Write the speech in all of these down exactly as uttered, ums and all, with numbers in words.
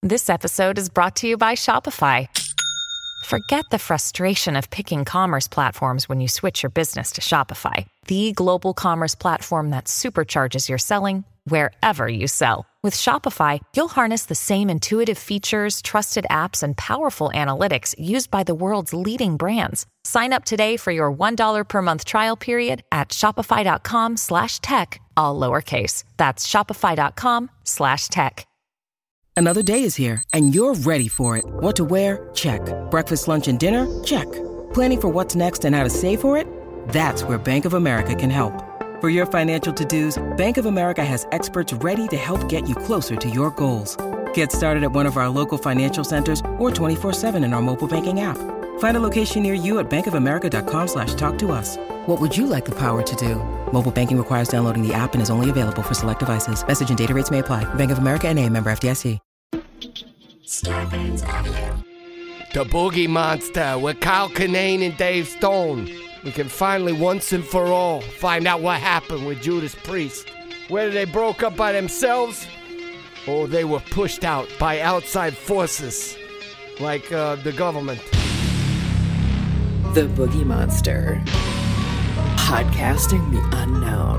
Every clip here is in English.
This episode is brought to you by Shopify. Forget the frustration of picking commerce platforms when you switch your business to Shopify, the global commerce platform that supercharges your selling wherever you sell. With Shopify, you'll harness the same intuitive features, trusted apps, and powerful analytics used by the world's leading brands. Sign up today for your one dollar per month trial period at shopify.com slash tech, all lowercase. That's shopify.com slash tech. Another day is here, and you're ready for it. What to wear? Check. Breakfast, lunch, and dinner? Check. Planning for what's next and how to save for it? That's where Bank of America can help. For your financial to-dos, Bank of America has experts ready to help get you closer to your goals. Get started at one of our local financial centers or twenty-four seven in our mobile banking app. Find a location near you at bankofamerica.com slash talk to us. What would you like the power to do? Mobile banking requires downloading the app and is only available for select devices. Message and data rates may apply. Bank of America N A, member F D I C. The Boogie Monster with Kyle Kinane and Dave Stone. We can finally, once and for all, find out what happened with Judas Priest. Whether they broke up by themselves or they were pushed out by outside forces like uh, the government. The Boogie Monster. Podcasting the unknown.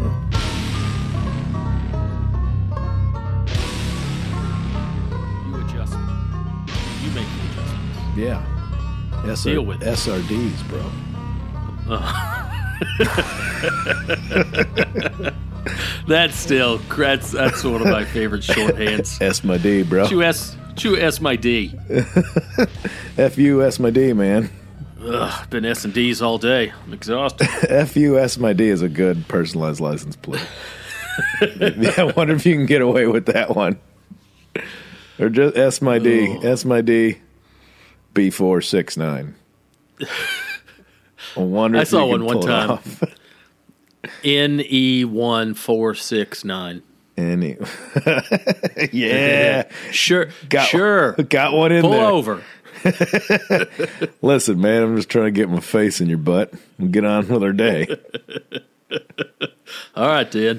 You adjust. You make the adjustments. Yeah. S R- Deal with it. S R Ds, bro. That's still that's that's one of my favorite shorthands. S my D, bro. Chew S chew S my D. F U S my D, man. Ugh, been S and D's all day. I'm exhausted. F U S my D is a good personalized license plate. Yeah, I wonder if you can get away with that one. Or just S my D. Oh. S my D B four six nine. I wonder I if saw you can one one pull it time. off. N E one four six nine. Any, yeah, Sure, got, sure. got one in Pull there. over. Listen, man, I'm just trying to get my face in your butt and get on with our day. All right, dude.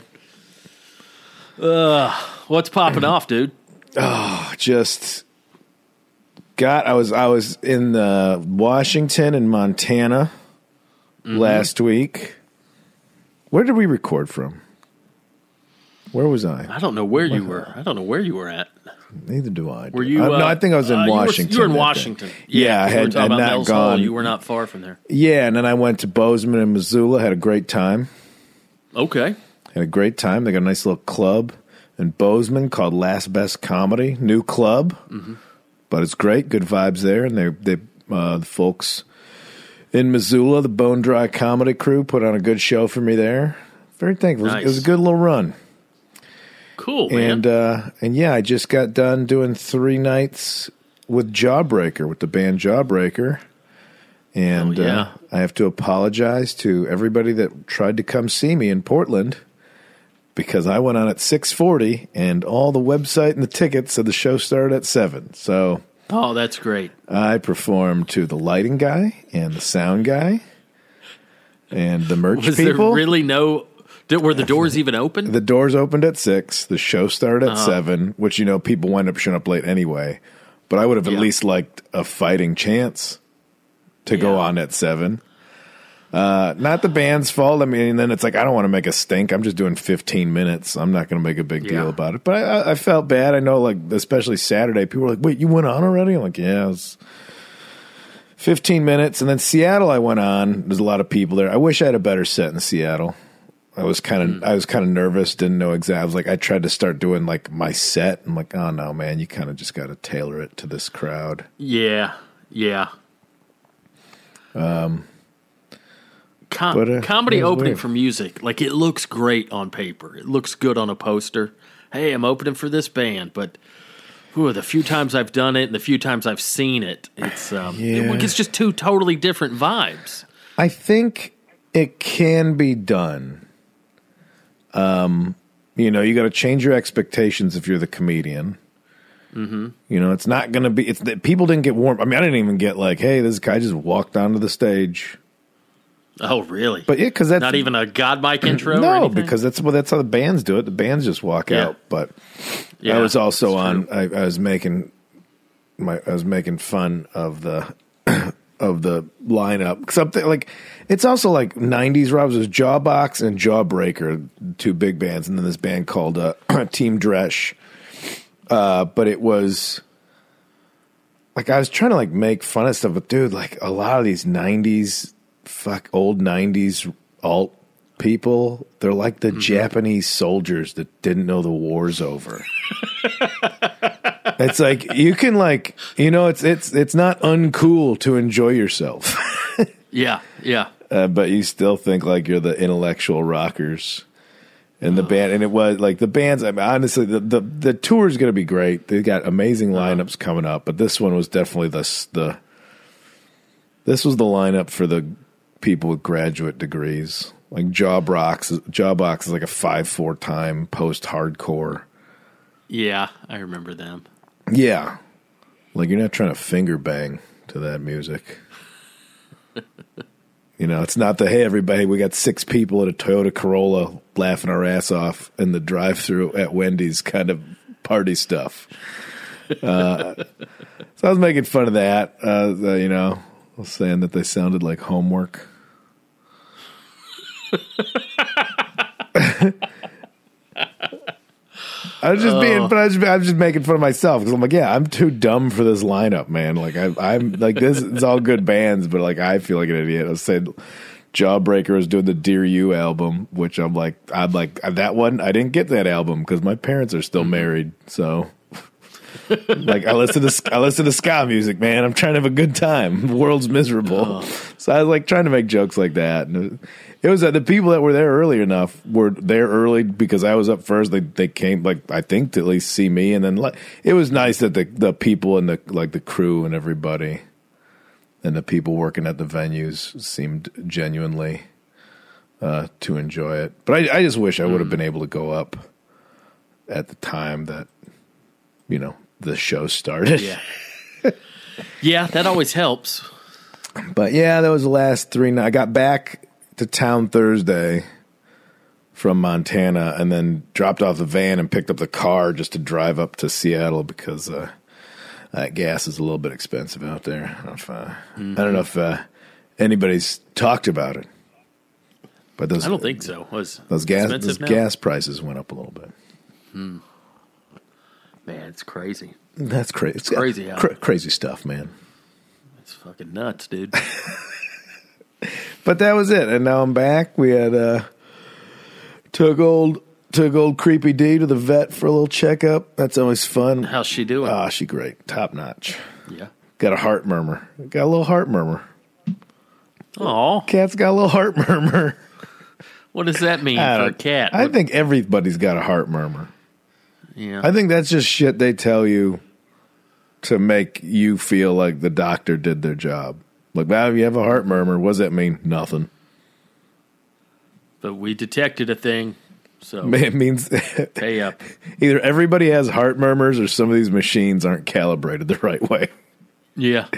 Uh, what's popping off, dude? Oh, just got. I was I was in uh, Washington and Montana mm-hmm. last week. Where did we record from? Where was I? I don't know where you were. I don't know where you were at. Neither do I. Were you? Uh, Uh, no, I think I was in uh, Washington. You were, you were in that Washington. day. Yeah, Yeah, I we were had, talking had about not Mel's gone. Hall. You were not far from there. Yeah, and then I went to Bozeman and Missoula. Had a great time. Okay. Had a great time. They got a nice little club in Bozeman called Last Best Comedy. New club, mm-hmm. but it's great. Good vibes there. And they they uh, the folks in Missoula, the Bone Dry Comedy crew, put on a good show for me there. Very thankful. Nice. It was a good little run. Cool, man. And uh, and yeah, I just got done doing three nights with Jawbreaker, with the band Jawbreaker. And oh, yeah. uh, I have to apologize to everybody that tried to come see me in Portland because I went on at six forty and all the website and the tickets said the show started at seven. So oh, that's great. I performed to the lighting guy and the sound guy and the merch Was people. there really no... Did, were the doors even open? The doors opened at six. The show started at uh-huh. seven, which, you know, people wind up showing up late anyway. But I would have yeah. at least liked a fighting chance to yeah. go on at seven. Uh, not the band's fault. I mean, and then it's like, I don't want to make a stink. I'm just doing fifteen minutes. I'm not going to make a big yeah. deal about it. But I, I felt bad. I know, like, especially Saturday, people were like, wait, you went on already? I'm like, yeah, it was fifteen minutes. And then Seattle, I went on. There's a lot of people there. I wish I had a better set in Seattle. I was kind of, mm. I was kind of nervous. Didn't know exactly. I was like, I tried to start doing like my set. I'm like, oh no, man, you kind of just got to tailor it to this crowd. Yeah, yeah. Um, Com- but, uh, comedy opening weird. for music, like it looks great on paper. It looks good on a poster. Hey, I'm opening for this band, but whew, the few times I've done it and the few times I've seen it, it's um, yeah. it, it's just two totally different vibes. I think it can be done. Um, you know, you got to change your expectations if you're the comedian. Mm-hmm. You know, it's not going to be. It's that people didn't get warm. I mean, I didn't even get like, hey, this guy just walked onto the stage. Oh, really? But yeah, because that's not even a God mic intro. No, or anything? because that's well, that's how the bands do it. The bands just walk Yeah. out. But Yeah, I was also that's on. true. I, I was making my I was making fun of the of the lineup. Something like it's also like nineties Robs was Jawbox and Jawbreaker, two big bands, and then this band called uh, Team Dresch. Uh, but it was like I was trying to like make fun of stuff, but dude, like a lot of these nineties fuck old nineties alt people, they're like the mm-hmm. Japanese soldiers that didn't know the war's over. It's like you can like you know it's it's it's not uncool to enjoy yourself. yeah, yeah. Uh, but you still think like you're the intellectual rockers in the oh. band, and it was like the bands. I mean, honestly, the the, the tour is going to be great. They got amazing lineups oh. coming up, but this one was definitely the the. This was the lineup for the people with graduate degrees. Like Jawbox, Jawbox is like a five four time post hardcore. Yeah, I remember them. Yeah, like you're not trying to finger bang to that music. You know, it's not the, hey, everybody, we got six people at a Toyota Corolla laughing our ass off in the drive-thru at Wendy's kind of party stuff. Uh, so I was making fun of that, uh, the, you know, I was saying that they sounded like homework. I was just being, but I was, I was just making fun of myself because I'm like, yeah, I'm too dumb for this lineup, man. Like I, I'm like this. It's all good bands, but like I feel like an idiot. I said, Jawbreaker was doing the Dear You album, which I'm like, I'm like that one. I didn't get that album because my parents are still married, so. Like I listen to I listen to ska music, man. I'm trying to have a good time. The world's miserable, oh. So I was like trying to make jokes like that. And it was uh, the people that were there early enough were there early because I was up first. They they came like I think to at least see me, and then like, it was nice that the the people and the like the crew and everybody and the people working at the venues seemed genuinely uh, to enjoy it. But I, I just wish I would have mm. been able to go up at the time that you know. The show started. Yeah. Yeah, that always helps. But yeah, that was the last three nights. I got back to town Thursday from Montana and then dropped off the van and picked up the car just to drive up to Seattle because uh, that gas is a little bit expensive out there. I don't know if, uh, mm-hmm. I don't know if uh, anybody's talked about it. But those, I don't think so. Was those gas those gas prices went up a little bit. Hmm. Man, it's crazy. That's crazy. It's crazy. Cra- crazy stuff, man. It's fucking nuts, dude. But that was it, and now I'm back. We had uh, took old took old Creepy D to the vet for a little checkup. That's always fun. How's she doing? Ah, she great, top notch. Yeah, got a heart murmur. Got a little heart murmur. Oh, cat's got a little heart murmur. What does that mean for a cat? I what? think everybody's got a heart murmur. Yeah. I think that's just shit they tell you to make you feel like the doctor did their job. Like, wow, you have a heart murmur. What does that mean? Nothing. But we detected a thing, so it means pay up. Either everybody has heart murmurs or some of these machines aren't calibrated the right way. Yeah.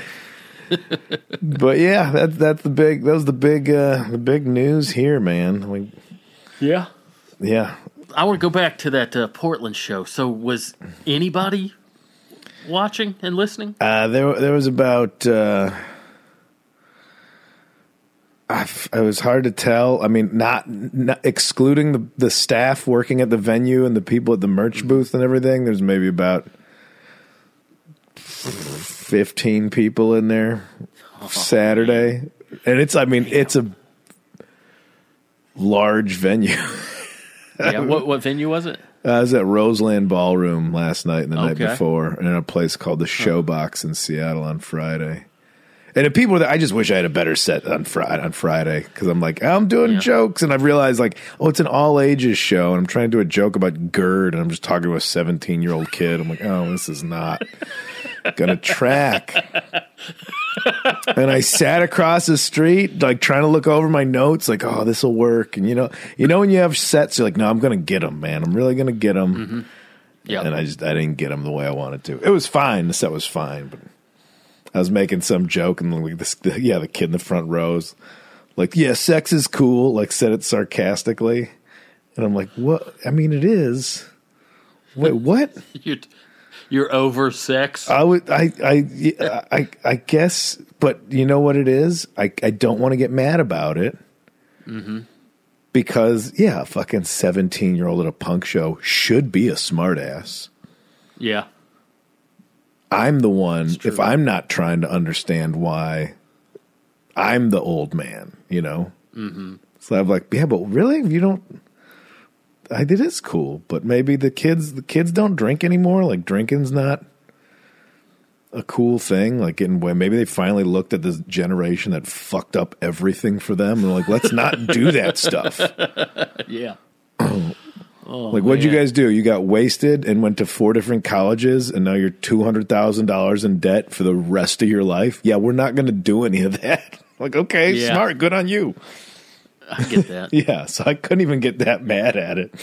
But yeah, that's that's the big that was the big uh, the big news here, man. I mean, yeah. Yeah. I want to go back to that uh, Portland show. So was anybody watching and listening? Uh, there, there was about. Uh, I, it was hard to tell. I mean, not, not excluding the the staff working at the venue and the people at the merch booth and everything. There's maybe about fifteen people in there oh, Saturday, man. And it's. I mean, Damn. It's a large venue. Yeah, what what venue was it? Uh, I was at Roseland Ballroom last night and the okay. night before, and in a place called the Showbox in Seattle on Friday. And the people that I just wish I had a better set on Friday on Friday because I'm like I'm doing yeah. jokes, and I've realized like oh it's an all ages show, and I'm trying to do a joke about GERD, and I'm just talking to a seventeen year old kid. I'm like oh this is not gonna track. And I sat across the street, like trying to look over my notes, like, "Oh, this will work." And you know, you know, when you have sets, you're like, "No, I'm going to get them, man. I'm really going to get them." Mm-hmm. Yeah. And I just, I didn't get them the way I wanted to. It was fine. The set was fine, but I was making some joke, and like this, the, yeah, the kid in the front rows, like, "Yeah, sex is cool," like said it sarcastically, and I'm like, "What? I mean, it is." Wait, what? You're You're over six. I would, I, I, I, I guess, but you know what it is? I, I don't want to get mad about it. Mm-hmm. Because, yeah, a fucking seventeen-year-old at a punk show should be a smartass. Yeah. I'm the one, if I'm not trying to understand why I'm the old man, you know? Mm-hmm. So I'm like, yeah, but really? You don't... I, it is cool, but maybe the kids the kids don't drink anymore. Like, drinking's not a cool thing. Like, in when maybe they finally looked at this generation that fucked up everything for them, and they're like, let's not do that stuff. Yeah. Oh, like, what'd man. you guys do? You got wasted and went to four different colleges, and now you're two hundred thousand dollars in debt for the rest of your life? Yeah, we're not going to do any of that. Like, okay, Yeah. smart, good on you. I get that. Yeah, so I couldn't even get that mad at it.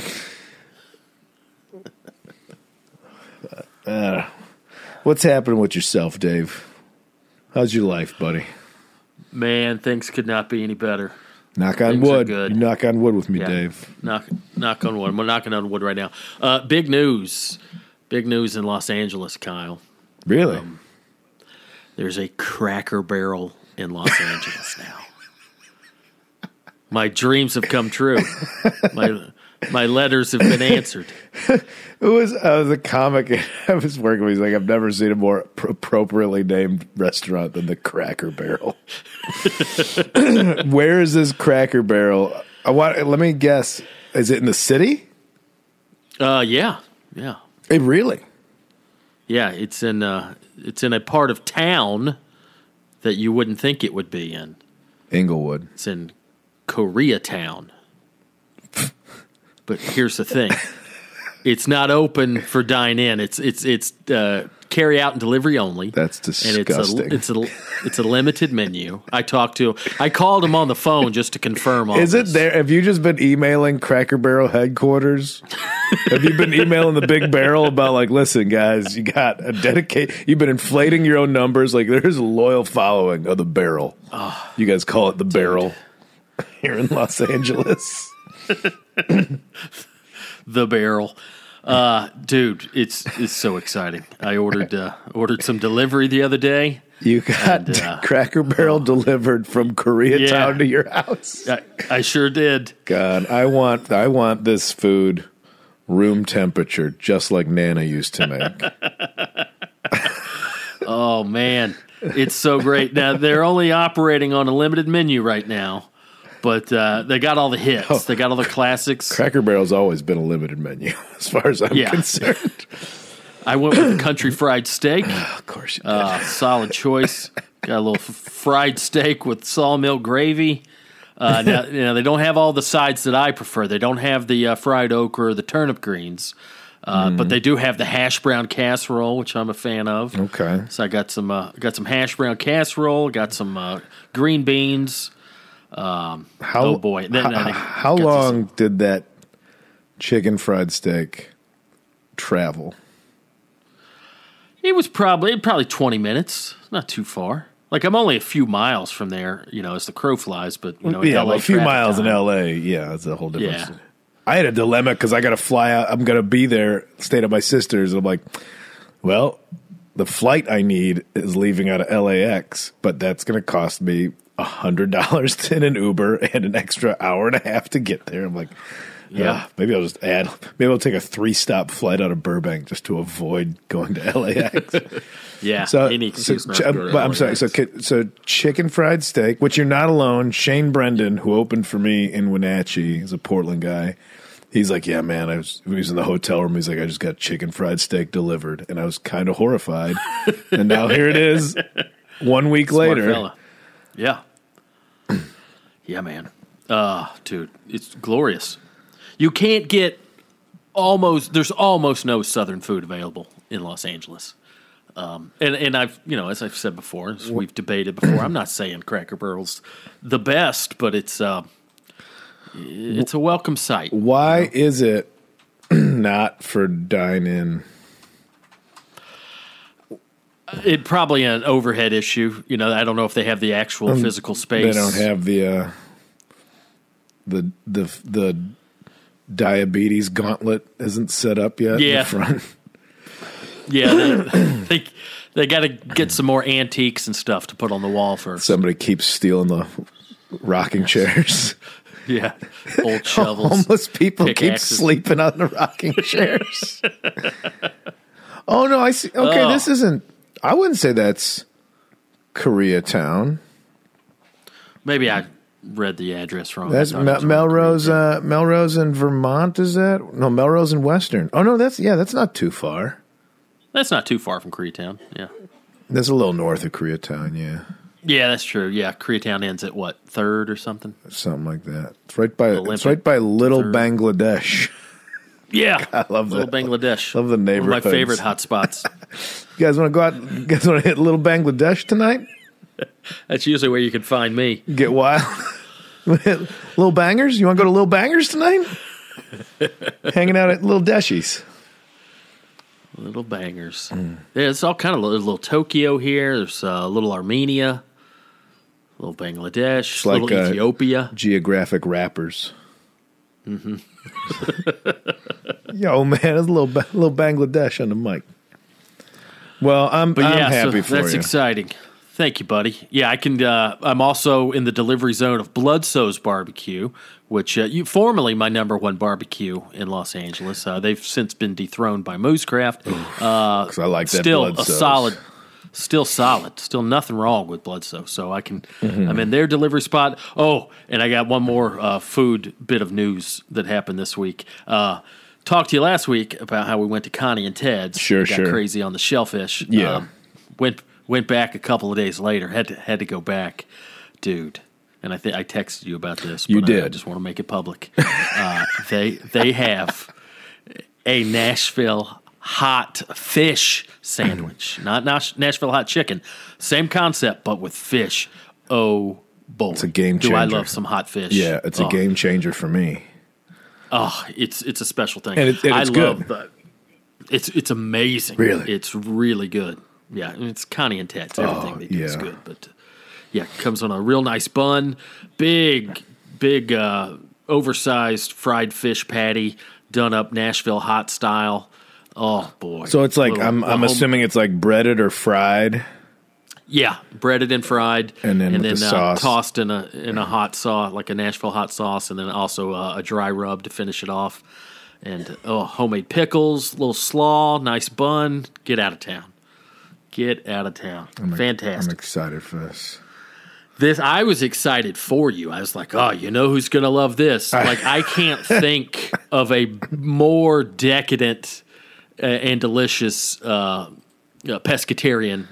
Uh, what's happening with yourself, Dave? How's your life, buddy? Man, things could not be any better. Knock on Things are wood. good. You knock on wood with me, Yeah. Dave. Knock, knock on wood. We're knocking on wood right now. Uh, big news. Big news in Los Angeles, Kyle. Really? Um, There's a Cracker Barrel in Los Angeles now. My dreams have come true. My my letters have been answered. It was, I was a comic I was working with. He's like, I've never seen a more pr- appropriately named restaurant than the Cracker Barrel. Where is this Cracker Barrel? I want. Let me guess. Is it in the city? Uh, yeah, yeah, It really? yeah. It's in uh, it's in a part of town that you wouldn't think it would be in. Inglewood. It's in Koreatown. But here's the thing: it's not open for dine in. It's it's it's uh, carry out and delivery only. That's disgusting. And it's a it's a it's a limited menu. I talked to I called him on the phone just to confirm all Is it this. there? Have you just been emailing Cracker Barrel headquarters? Have you been emailing the Big Barrel about, like, listen, guys, you got a dedicate. You've been inflating your own numbers. Like, there's a loyal following of the Barrel. Oh, you guys call it the Barrel here in Los Angeles. The Barrel. Uh, dude, it's it's so exciting. I ordered uh, ordered some delivery the other day. You got And, uh, Cracker Barrel delivered from Koreatown Yeah. to your house. I, I sure did. God, I want I want this food room temperature, just like Nana used to make. Oh man, it's so great. Now they're only operating on a limited menu right now, but uh, they got all the hits. Oh. They got all the classics. Cracker Barrel's always been a limited menu, as far as I'm Yeah. concerned. I went with the country fried steak. Of course you did. Uh, solid choice. Got a little f- fried steak with sawmill gravy. Uh, now, you know, they don't have all the sides that I prefer. They don't have the uh, fried okra or the turnip greens, uh, Mm. but they do have the hash brown casserole, which I'm a fan of. Okay. So I got some uh, got some hash brown casserole. Got some uh, green beans. Um, How, oh boy! Then, how, I how got to long some- did that chicken fried steak travel? It was probably probably twenty minutes. Not too far. Like, I'm only a few miles from there, you know, as the crow flies. But you know, in yeah, L A well, a few traffic miles in time- L A. Yeah, it's a whole different. Yeah. City. I had a dilemma because I got to fly out. I'm going to be there, staying at my sister's. And I'm like, well, the flight I need is leaving out of L A X, but that's going to cost me a hundred dollars in an Uber and an extra hour and a half to get there. I'm like, Yeah. yeah, maybe I'll just add. Maybe I'll take a three stop flight out of Burbank just to avoid going to L A X. Yeah, So, any so excuse not ch- to go to but I'm L A sorry. X. So, ki- so chicken fried steak, which you're not alone. Shane Brendan, who opened for me in Wenatchee, is a Portland guy. He's like, yeah, man. I was, he was in the hotel room. He's like, I just got chicken fried steak delivered, and I was kind of horrified. And now here it is, one week Smart later. fella. Yeah. Yeah, man. Uh, dude, it's glorious. You can't get almost, there's almost no Southern food available in Los Angeles. Um, and, and I've, you know, as I've said before, as we've debated before, I'm not saying Cracker Barrel's the best, but it's, uh, it's a welcome sight. Why is it not for dine-in? It probably an overhead issue. You know, I don't know if they have the actual physical space. They don't have the uh, the the the diabetes gauntlet isn't set up yet. In Yeah. the front. Yeah, they they, they got to get some more antiques and stuff to put on the wall first. Somebody keeps stealing the rocking chairs. Yeah, old shovels. Homeless people keep pickaxes. sleeping on the rocking chairs. Oh no, I see. Okay, Oh. this isn't. I wouldn't say that's Koreatown. Maybe I read the address wrong. That's I thought it Mel- was around Melrose. Koreatown. Uh, Melrose in Vermont. Is that no Melrose in Western? Oh no, that's yeah, that's not too far. That's not too far from Koreatown. Yeah. That's a little north of Koreatown. Yeah, Yeah, that's true. Yeah, Koreatown ends at what, third or something? something like that. It's right by. Olympic It's right by Little third. Bangladesh. Yeah, I love Little that. Bangladesh. Love the One of my neighborhoods. favorite hot spots. You guys want to go out? You guys want to hit Little Bangladesh tonight? That's usually where you can find me. Get wild. Little Bangers? You want to go to Little Bangers tonight? Hanging out at Little Deshies. Little bangers. Yeah, it's all kind of a little Tokyo here. There's uh, a little Armenia, a little Bangladesh, a like, little uh, Ethiopia. Geographic rappers. Mm-hmm. Yo, man, there's a little ba- little Bangladesh on the mic. Well, I'm But I'm yeah, happy so for that's you. exciting. Thank you, buddy. Yeah, I can. Uh, I'm also in the delivery zone of Bloodsoe's Barbecue, which uh, you formerly my number one barbecue in Los Angeles. Uh, they've since been dethroned by Moosecraft. Uh, 'Cause I like that still Bloodsoe's. a solid, still solid, still nothing wrong with Bloodsoe. So I can. Mm-hmm. I'm in their delivery spot. Oh, and I got one more uh, food bit of news that happened this week. Uh, talked to you last week about how we went to Connie and Ted's. Sure, got sure. Crazy on the shellfish. Yeah. Um, went. Went back a couple of days later. Had to had to go back, dude. And I think I texted you about this. You but I- I did. just want to make it public. uh, they they have a Nashville hot fish sandwich, not Nash, Nashville hot chicken. Same concept, but with fish. Oh boy, It's a game Do I changer. love some hot fish? Yeah, it's a Oh, game changer for me. Oh, it's it's a special thing. And it- and I it's love good. the- It's it's amazing. Really? it's really good. Yeah, and it's Connie and Ted's. Everything Oh, they do is yeah. good. But yeah, it comes on a real nice bun, big, big, uh, oversized fried fish patty, done up Nashville hot style. Oh boy! So it's like Little- I'm the I'm home- assuming it's like breaded or fried. yeah, breaded and fried, And then and with then the uh, sauce. tossed in a in a hot sauce, like a Nashville hot sauce, and then also uh, a dry rub to finish it off. And oh, homemade pickles, little slaw, nice bun. Get out of town. Get out of town. I'm Fantastic. excited for this. This I was excited for you. I was like, oh, you know who's gonna love this? Like I can't think of a more decadent uh, and delicious uh, uh, pescatarian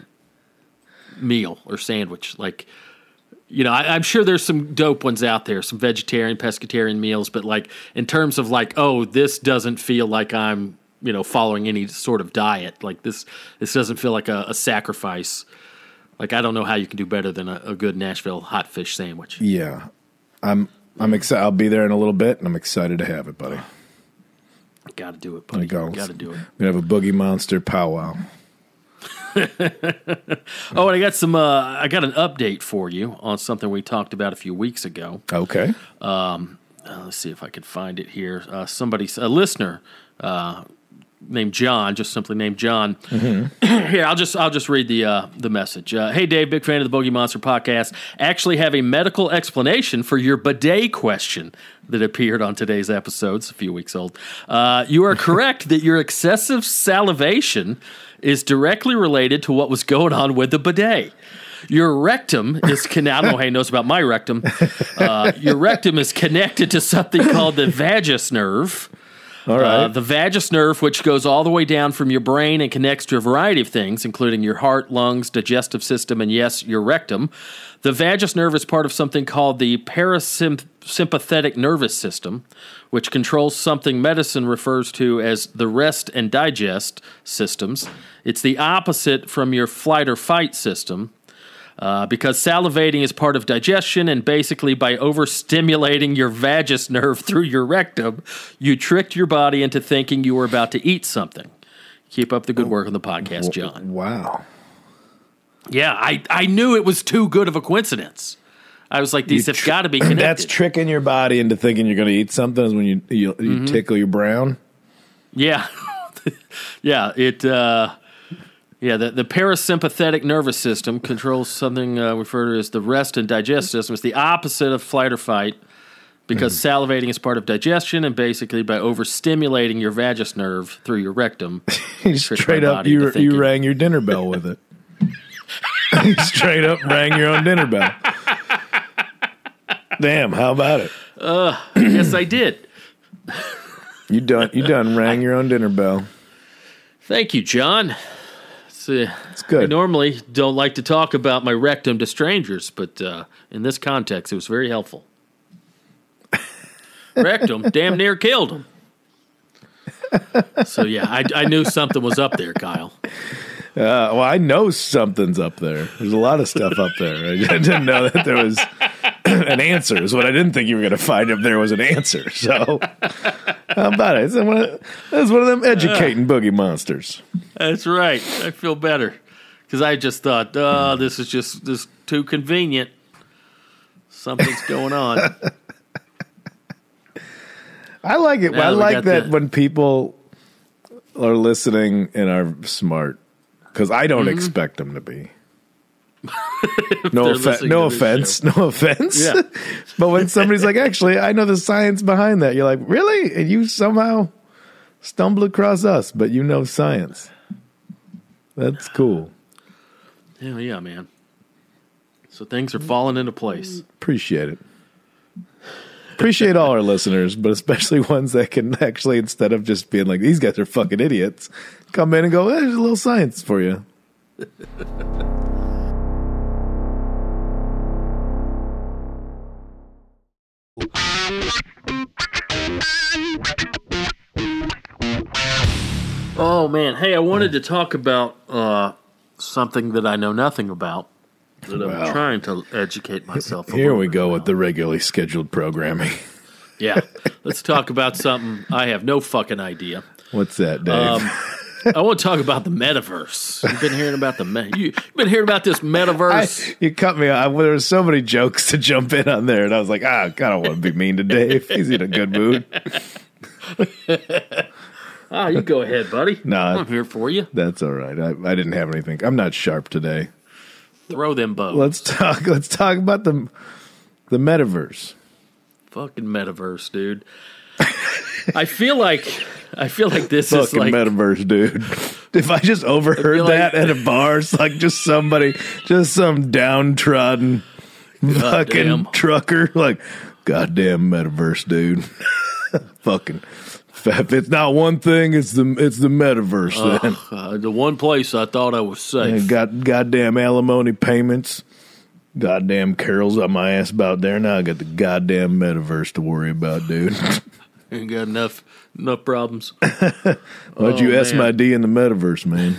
meal or sandwich. Like, you know, I, I'm sure there's some dope ones out there, some vegetarian, pescatarian meals, but like in terms of like, oh, this doesn't feel like I'm, you know, following any sort of diet. Like this, this doesn't feel like a, a sacrifice. Like I don't know how you can do better than a, a good Nashville hot fish sandwich. Yeah, I'm I'm excited. I'll be there in a little bit, and I'm excited to have it, buddy. Got to do it, There buddy. you go. Got to do it. We have a Boogie Monster powwow. Oh, and I got some. Uh, I got an update for you on something we talked about a few weeks ago. Okay. Uh, let's see if I can find it here. Uh, somebody, a listener uh, named John, just simply named John. Here, I'll just I'll just read the uh, the message. Uh, hey, Dave, big fan of the Bogey Monster podcast. Actually, have a medical explanation for your bidet question that appeared on today's episode. It's a few weeks old. Uh, you are correct that your excessive salivation is directly related to what was going on with the bidet. Your rectum is con- I don't know how he knows about my rectum. Uh, your rectum is connected to something called the vagus nerve. All right. Uh, the vagus nerve, which goes all the way down from your brain and connects to a variety of things, including your heart, lungs, digestive system, and yes, your rectum. The vagus nerve is part of something called the parasympathetic nervous system, which controls something medicine refers to as the rest and digest systems. It's the opposite from your flight or fight system. Uh, because salivating is part of digestion, and basically by overstimulating your vagus nerve through your rectum, you tricked your body into thinking you were about to eat something. Keep up the good work on the podcast, John. Wow. Yeah, I, I knew it was too good of a coincidence. I was like, these You have tr- got to be connected. That's tricking your body into thinking you're going to eat something is when you you, you Mm-hmm. tickle your brown. Yeah. Yeah, it uh, Yeah, the, the parasympathetic nervous system controls something uh, referred to as the rest and digest system. It's the opposite of flight or fight because mm. salivating is part of digestion, and basically by overstimulating your vagus nerve through your rectum, you straight up you, you rang your dinner bell with it. You straight up rang your own dinner bell. Damn, how about it? Uh, yes, I did. You done you done rang your own dinner bell. Thank you, John. It's, uh, it's good. I normally don't like to talk about my rectum to strangers, but uh, in this context, it was very helpful. Rectum damn near killed him. So, yeah, I, I knew something was up there, Kyle. Uh, well, I know something's up there. There's a lot of stuff up there. I didn't know that there was an answer is what I didn't think you were going to find if there was an answer. So, how about it? It's one of, it's one of them educating boogie monsters. That's right. I feel better because I just thought, oh, this is just this too convenient. Something's going on. I like it. Now I like that the, when people are listening and are smart because I don't mm-hmm. expect them to be. no, offe- no offense, show. no offense. Yeah. But when somebody's like, actually, I know the science behind that, you're like, really? And you somehow stumble across us, but you know science. That's cool. Hell yeah, man. So things are falling into place. Appreciate it. Appreciate all our listeners, but especially ones that can actually, instead of just being like, these guys are fucking idiots, come in and go, hey, there's a little science for you. Oh, man. Hey, I wanted to talk about uh, something that I know nothing about, that I'm well, trying to educate myself a Here we go about. with the regularly scheduled programming. Yeah. Let's talk about something I have no fucking idea. What's that, Dave? Um, I want to talk about the metaverse. You've been hearing about the me- you, you've been hearing about this metaverse. I, you cut me off. There were so many jokes to jump in on there, and I was like, ah, I don't want to be mean to Dave. He's in a good mood. Ah, you go ahead, buddy. No, I'm here for you. That's all right. I, I didn't have anything. I'm not sharp today. Throw them bows. Let's talk. Let's talk about the the metaverse. Fucking metaverse, dude. I feel like I feel like this Fucking is like metaverse, dude. If I just overheard I that like, at a bar, it's like just somebody, just some downtrodden fucking damn. trucker, like, goddamn metaverse, dude. Fucking. If it's not one thing, it's the it's the metaverse. Uh, then uh, the one place I thought I was safe. And got goddamn alimony payments. Goddamn Carol's up my ass about there. Now I got the goddamn metaverse to worry about, dude. Ain't got enough enough problems. Why'd oh, you S my D in the metaverse, man?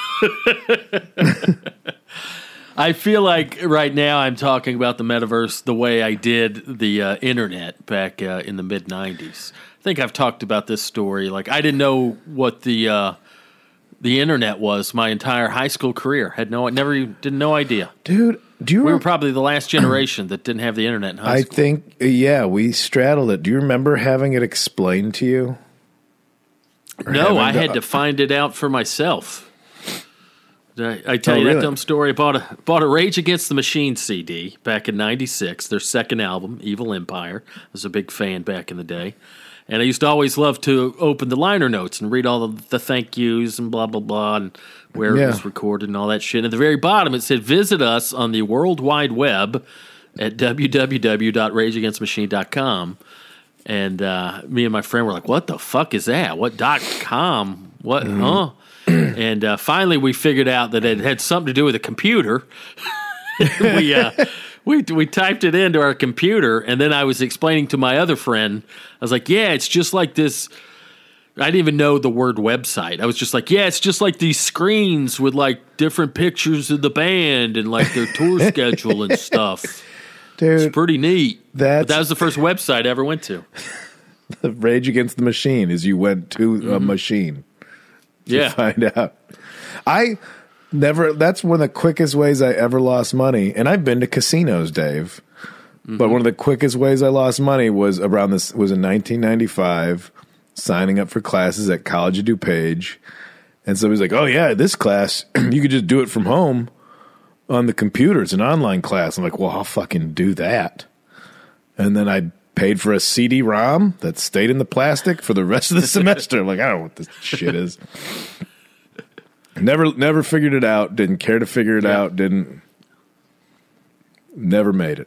I feel like right now I'm talking about the metaverse the way I did the uh, internet back uh, in the mid nineties. I think I've talked about this story. Like, I didn't know what the uh, the internet was my entire high school career. Had no, never, didn't no idea, dude. Do you? We rem- were probably the last generation that didn't have the internet in high I school. I think, yeah, we straddled it. Do you remember having it explained to you? Or no, I had to find it out for myself. Did I, I tell oh, you that really? dumb story? I bought a bought a Rage Against the Machine C D back in ninety-six. Their second album, Evil Empire. I was a big fan back in the day. And I used to always love to open the liner notes and read all the, the thank yous and blah, blah, blah, and where yeah. it was recorded and all that shit. At the very bottom, it said, visit us on the World Wide Web at w w w dot rage against machine dot com. And uh, me and my friend were like, what the fuck is that? What dot com? What, mm-hmm. huh? And uh, finally, we figured out that it had something to do with a computer. we... Uh, We we typed it into our computer, and then I was explaining to my other friend. I was like, yeah, it's just like this. I didn't even know the word website. I was just like, yeah, it's just like these screens with like different pictures of the band and like their tour schedule and stuff. Dude, it's pretty neat. That's, but that was the first website I ever went to. The Rage Against the Machine is you went to mm-hmm. a machine to yeah. find out. I... Never. That's one of the quickest ways I ever lost money. And I've been to casinos, Dave. Mm-hmm. But one of the quickest ways I lost money was around this was in nineteen ninety-five, signing up for classes at College of DuPage. And so he's like, oh, yeah, this class, you could just do it from home on the computer. It's an online class. I'm like, well, I'll fucking do that. And then I paid for a C D ROM that stayed in the plastic for the rest of the semester. I'm like, I don't know what this shit is. Never never figured it out. Didn't care to figure it yeah. out. Didn't. Never made it.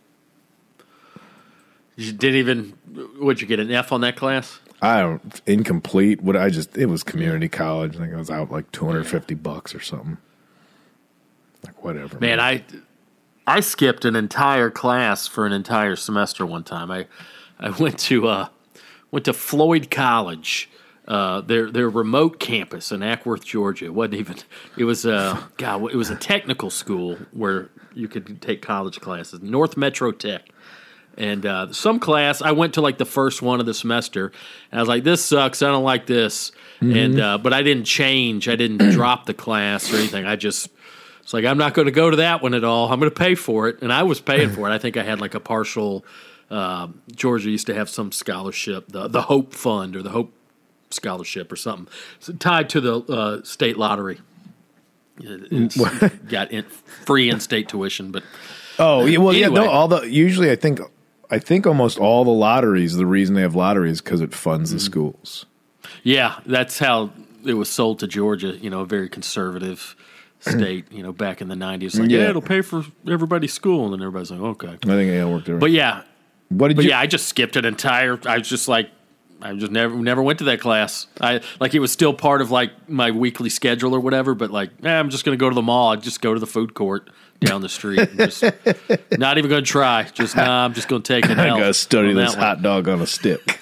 You didn't even, would you get an F on that class? I don't, incomplete. What I just, it was community college. I think I was out like two hundred fifty bucks or something. Like whatever. Man, man, I I skipped an entire class for an entire semester one time. I I went to uh went to Floyd College, uh their their remote campus in Ackworth, Georgia. It wasn't even it was uh God, it was a technical school where you could take college classes. North Metro Tech. And uh, some class, I went to like the first one of the semester, and I was like, "This sucks. I don't like this." Mm-hmm. And uh, but I didn't change. I didn't drop the class or anything. I just it's like I'm not going to go to that one at all. I'm going to pay for it, and I was paying for it. I think I had like a partial. Uh, Georgia used to have some scholarship, the the Hope Fund or the Hope Scholarship or something, so tied to the uh, state lottery. It's got in, free in-state tuition, but oh yeah, well anyway. yeah, no. All the usually I think. I think almost all the lotteries, the reason they have lotteries because it funds the schools. Yeah, that's how it was sold to Georgia, you know, a very conservative state, you know, back in the nineties. Like, yeah. yeah, it'll pay for everybody's school. And then everybody's like, okay. I think yeah, it worked out. But yeah, what did but you? yeah, I just skipped an entire, I was just like, I just never never went to that class. I Like, it was still part of, like, my weekly schedule or whatever, but, like, eh, I'm just going to go to the mall. I'd just go to the food court down the street. And just not even going to try. Just, nah, I'm just going to take an L. I got to study this one. hot dog on a stick.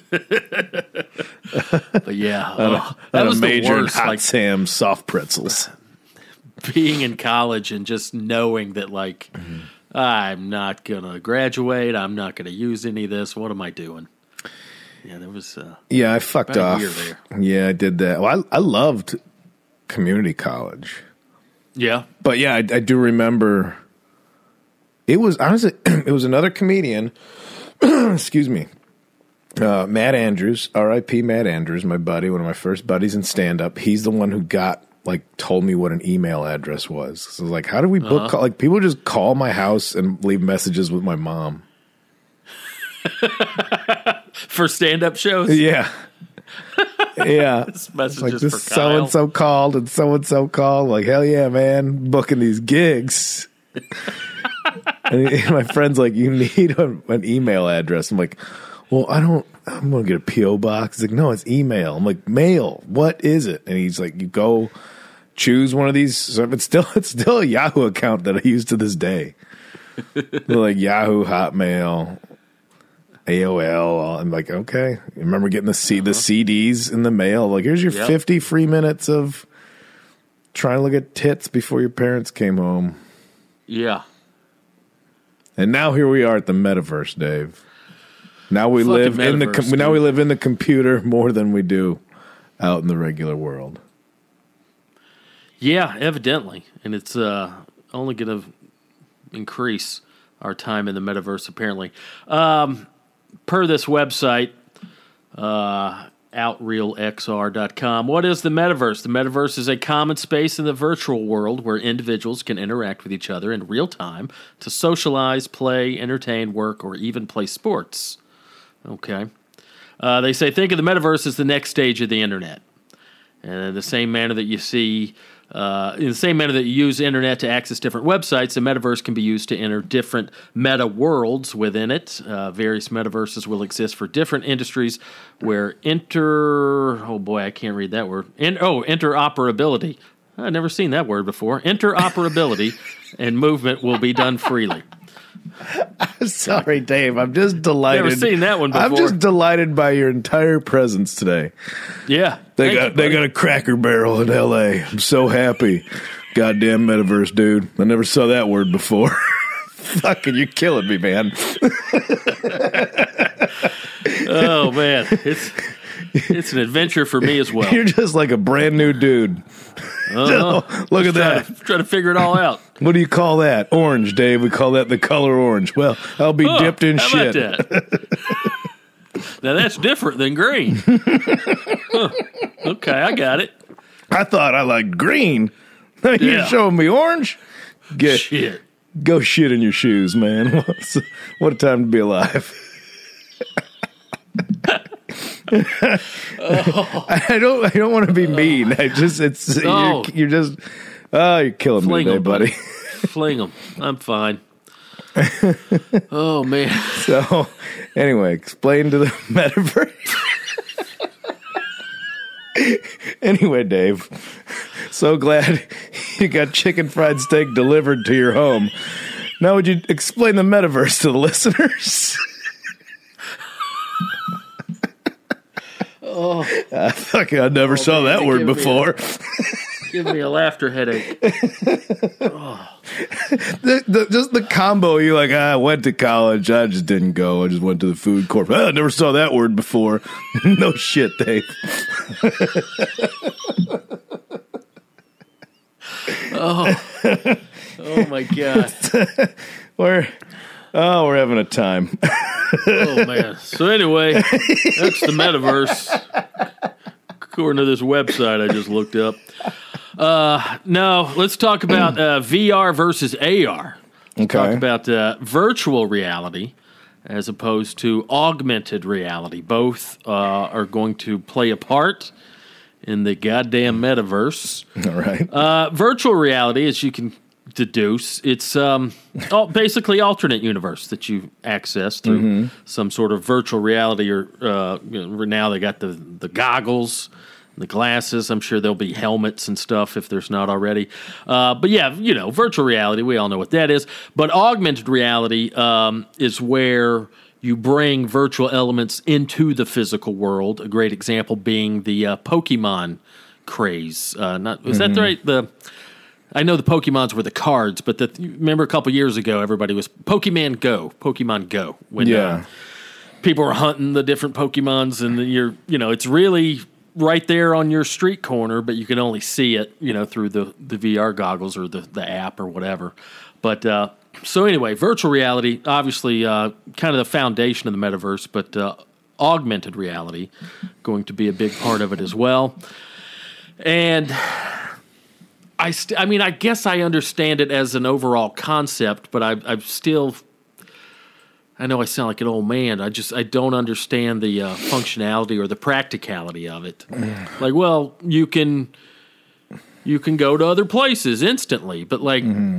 But yeah, on a, oh, that on was a major the worst. Hot Like, Sam soft pretzels. Being in college and just knowing that, like, mm-hmm. I'm not going to graduate. I'm not going to use any of this. What am I doing? Yeah, there was. Uh, yeah, I fucked off. A year there. Yeah, I did that. Well, I, I loved community college. Yeah, but yeah, I, I do remember. It was honestly, it was another comedian. Excuse me, uh, Matt Andrews, R I P Matt Andrews, my buddy, one of my first buddies in stand up. He's the one who got like told me what an email address was. So like, how do we book? Uh-huh. Call? Like people just call my house and leave messages with my mom. For stand-up shows? Yeah. Yeah. This message like is this for so-and-so called and so-and-so called. Like, hell yeah, man. Booking these gigs. And he, my friend's like, you need a, an email address. I'm like, well, I don't, I'm going to get a P O box. He's like, no, it's email. I'm like, mail. What is it? And he's like, you go choose one of these. So it's still, it's still a Yahoo account that I use to this day. Like Yahoo, Hotmail, A O L. I'm like, okay. I remember getting the C- uh-huh. the C Ds in the mail. Like, here's your yep. fifty free minutes of trying to look at tits before your parents came home. Yeah. And now here we are at the metaverse, Dave. Now we Fucking live in the com- dude. now we live in the computer more than we do out in the regular world. Yeah, evidently, and it's uh, only going to increase our time in the metaverse. Apparently. Um, Per this website, uh, outreal x r dot com, what is the metaverse? The metaverse is a common space in the virtual world where individuals can interact with each other in real time to socialize, play, entertain, work, or even play sports. Okay. Uh, they say think of the metaverse as the next stage of the internet. And in the same manner that you see... Uh, in the same manner that you use the internet to access different websites, the metaverse can be used to enter different meta worlds within it. Uh, various metaverses will exist for different industries where inter... Oh, boy, I can't read that word. In, oh, interoperability. I've never seen that word before. Interoperability and movement will be done freely. I'm sorry, Dave. I'm just delighted. Never seen that one before. I'm just delighted by your entire presence today. Yeah. They got you, they got a Cracker Barrel in L A. I'm so happy. Goddamn metaverse, dude. I never saw that word before. Fucking, you're killing me, man. Oh, man. It's it's an adventure for me as well. You're just like a brand new dude. Uh-huh. Look just at that. To, try to figure it all out. What do you call that? Orange, Dave. We call that the color orange. Well, I'll be oh, dipped in how shit. About that? Now, that's different than green. Huh. Okay, I got it. I thought I liked green. You're Yeah. showing me orange? Get, Shit. Go shit in your shoes, man. What a time to be alive. oh. I don't I don't want to be mean. I just it's Oh. you're, you're just oh you're killing Fling me today, 'em, buddy. Fling them. I'm fine. Oh, man. So anyway, explain to the metaverse. Anyway, Dave, so glad you got chicken fried steak delivered to your home. Now would you explain the metaverse to the listeners? Oh, uh, fuck, I never Oh, saw man, that they word give me before. give me a laughter headache. the, the, just the combo, you're like, ah, I went to college, I just didn't go, I just went to the food court. Ah, I never saw that word before. No shit, Dave. Oh, oh my God. We're oh, we're having a time. Oh, man. So anyway, that's the metaverse, according to this website I just looked up. Uh, no, let's talk about uh, V R versus A R. Let's Okay. talk about uh, virtual reality as opposed to augmented reality. Both uh, are going to play a part in the goddamn metaverse. All right. Uh, virtual reality, as you can deduce, it's um, all, basically alternate universe that you access through Mm-hmm. some sort of virtual reality. Or uh, you know, now they got the the goggles, the glasses. I'm sure there'll be helmets and stuff if there's not already. Uh, but yeah, you know, virtual reality, we all know what that is. But augmented reality um, is where you bring virtual elements into the physical world. A great example being the uh, Pokemon craze. Uh, not was Mm-hmm. that right? The I know the Pokemons were the cards, but the, remember a couple years ago, everybody was Pokemon Go, Pokemon Go. When Yeah. uh, people were hunting the different Pokemons, and you're, you know, it's really right there on your street corner, but you can only see it, you know, through the, the V R goggles or the, the app or whatever. But uh, so anyway, virtual reality, obviously, uh, kind of the foundation of the metaverse, but uh, augmented reality going to be a big part of it as well. And I, st- I mean, I guess I understand it as an overall concept, but I, I'm still, I know I sound like an old man. I just, I don't understand the uh, functionality or the practicality of it. Like, well, you can, you can go to other places instantly, but like, mm-hmm.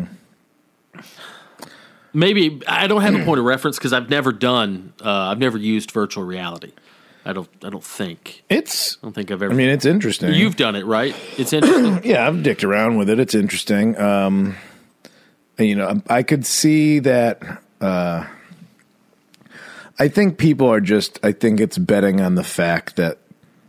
maybe I don't have a point of reference because I've never done, uh, I've never used virtual reality. I don't, I don't think. It's, I don't think I've ever. I mean, it's interesting. You've done it, right? It's interesting. Yeah, I've dicked around with it. It's interesting. Um, and, you know, I could see that. Uh, I think people are just. I think it's betting on the fact that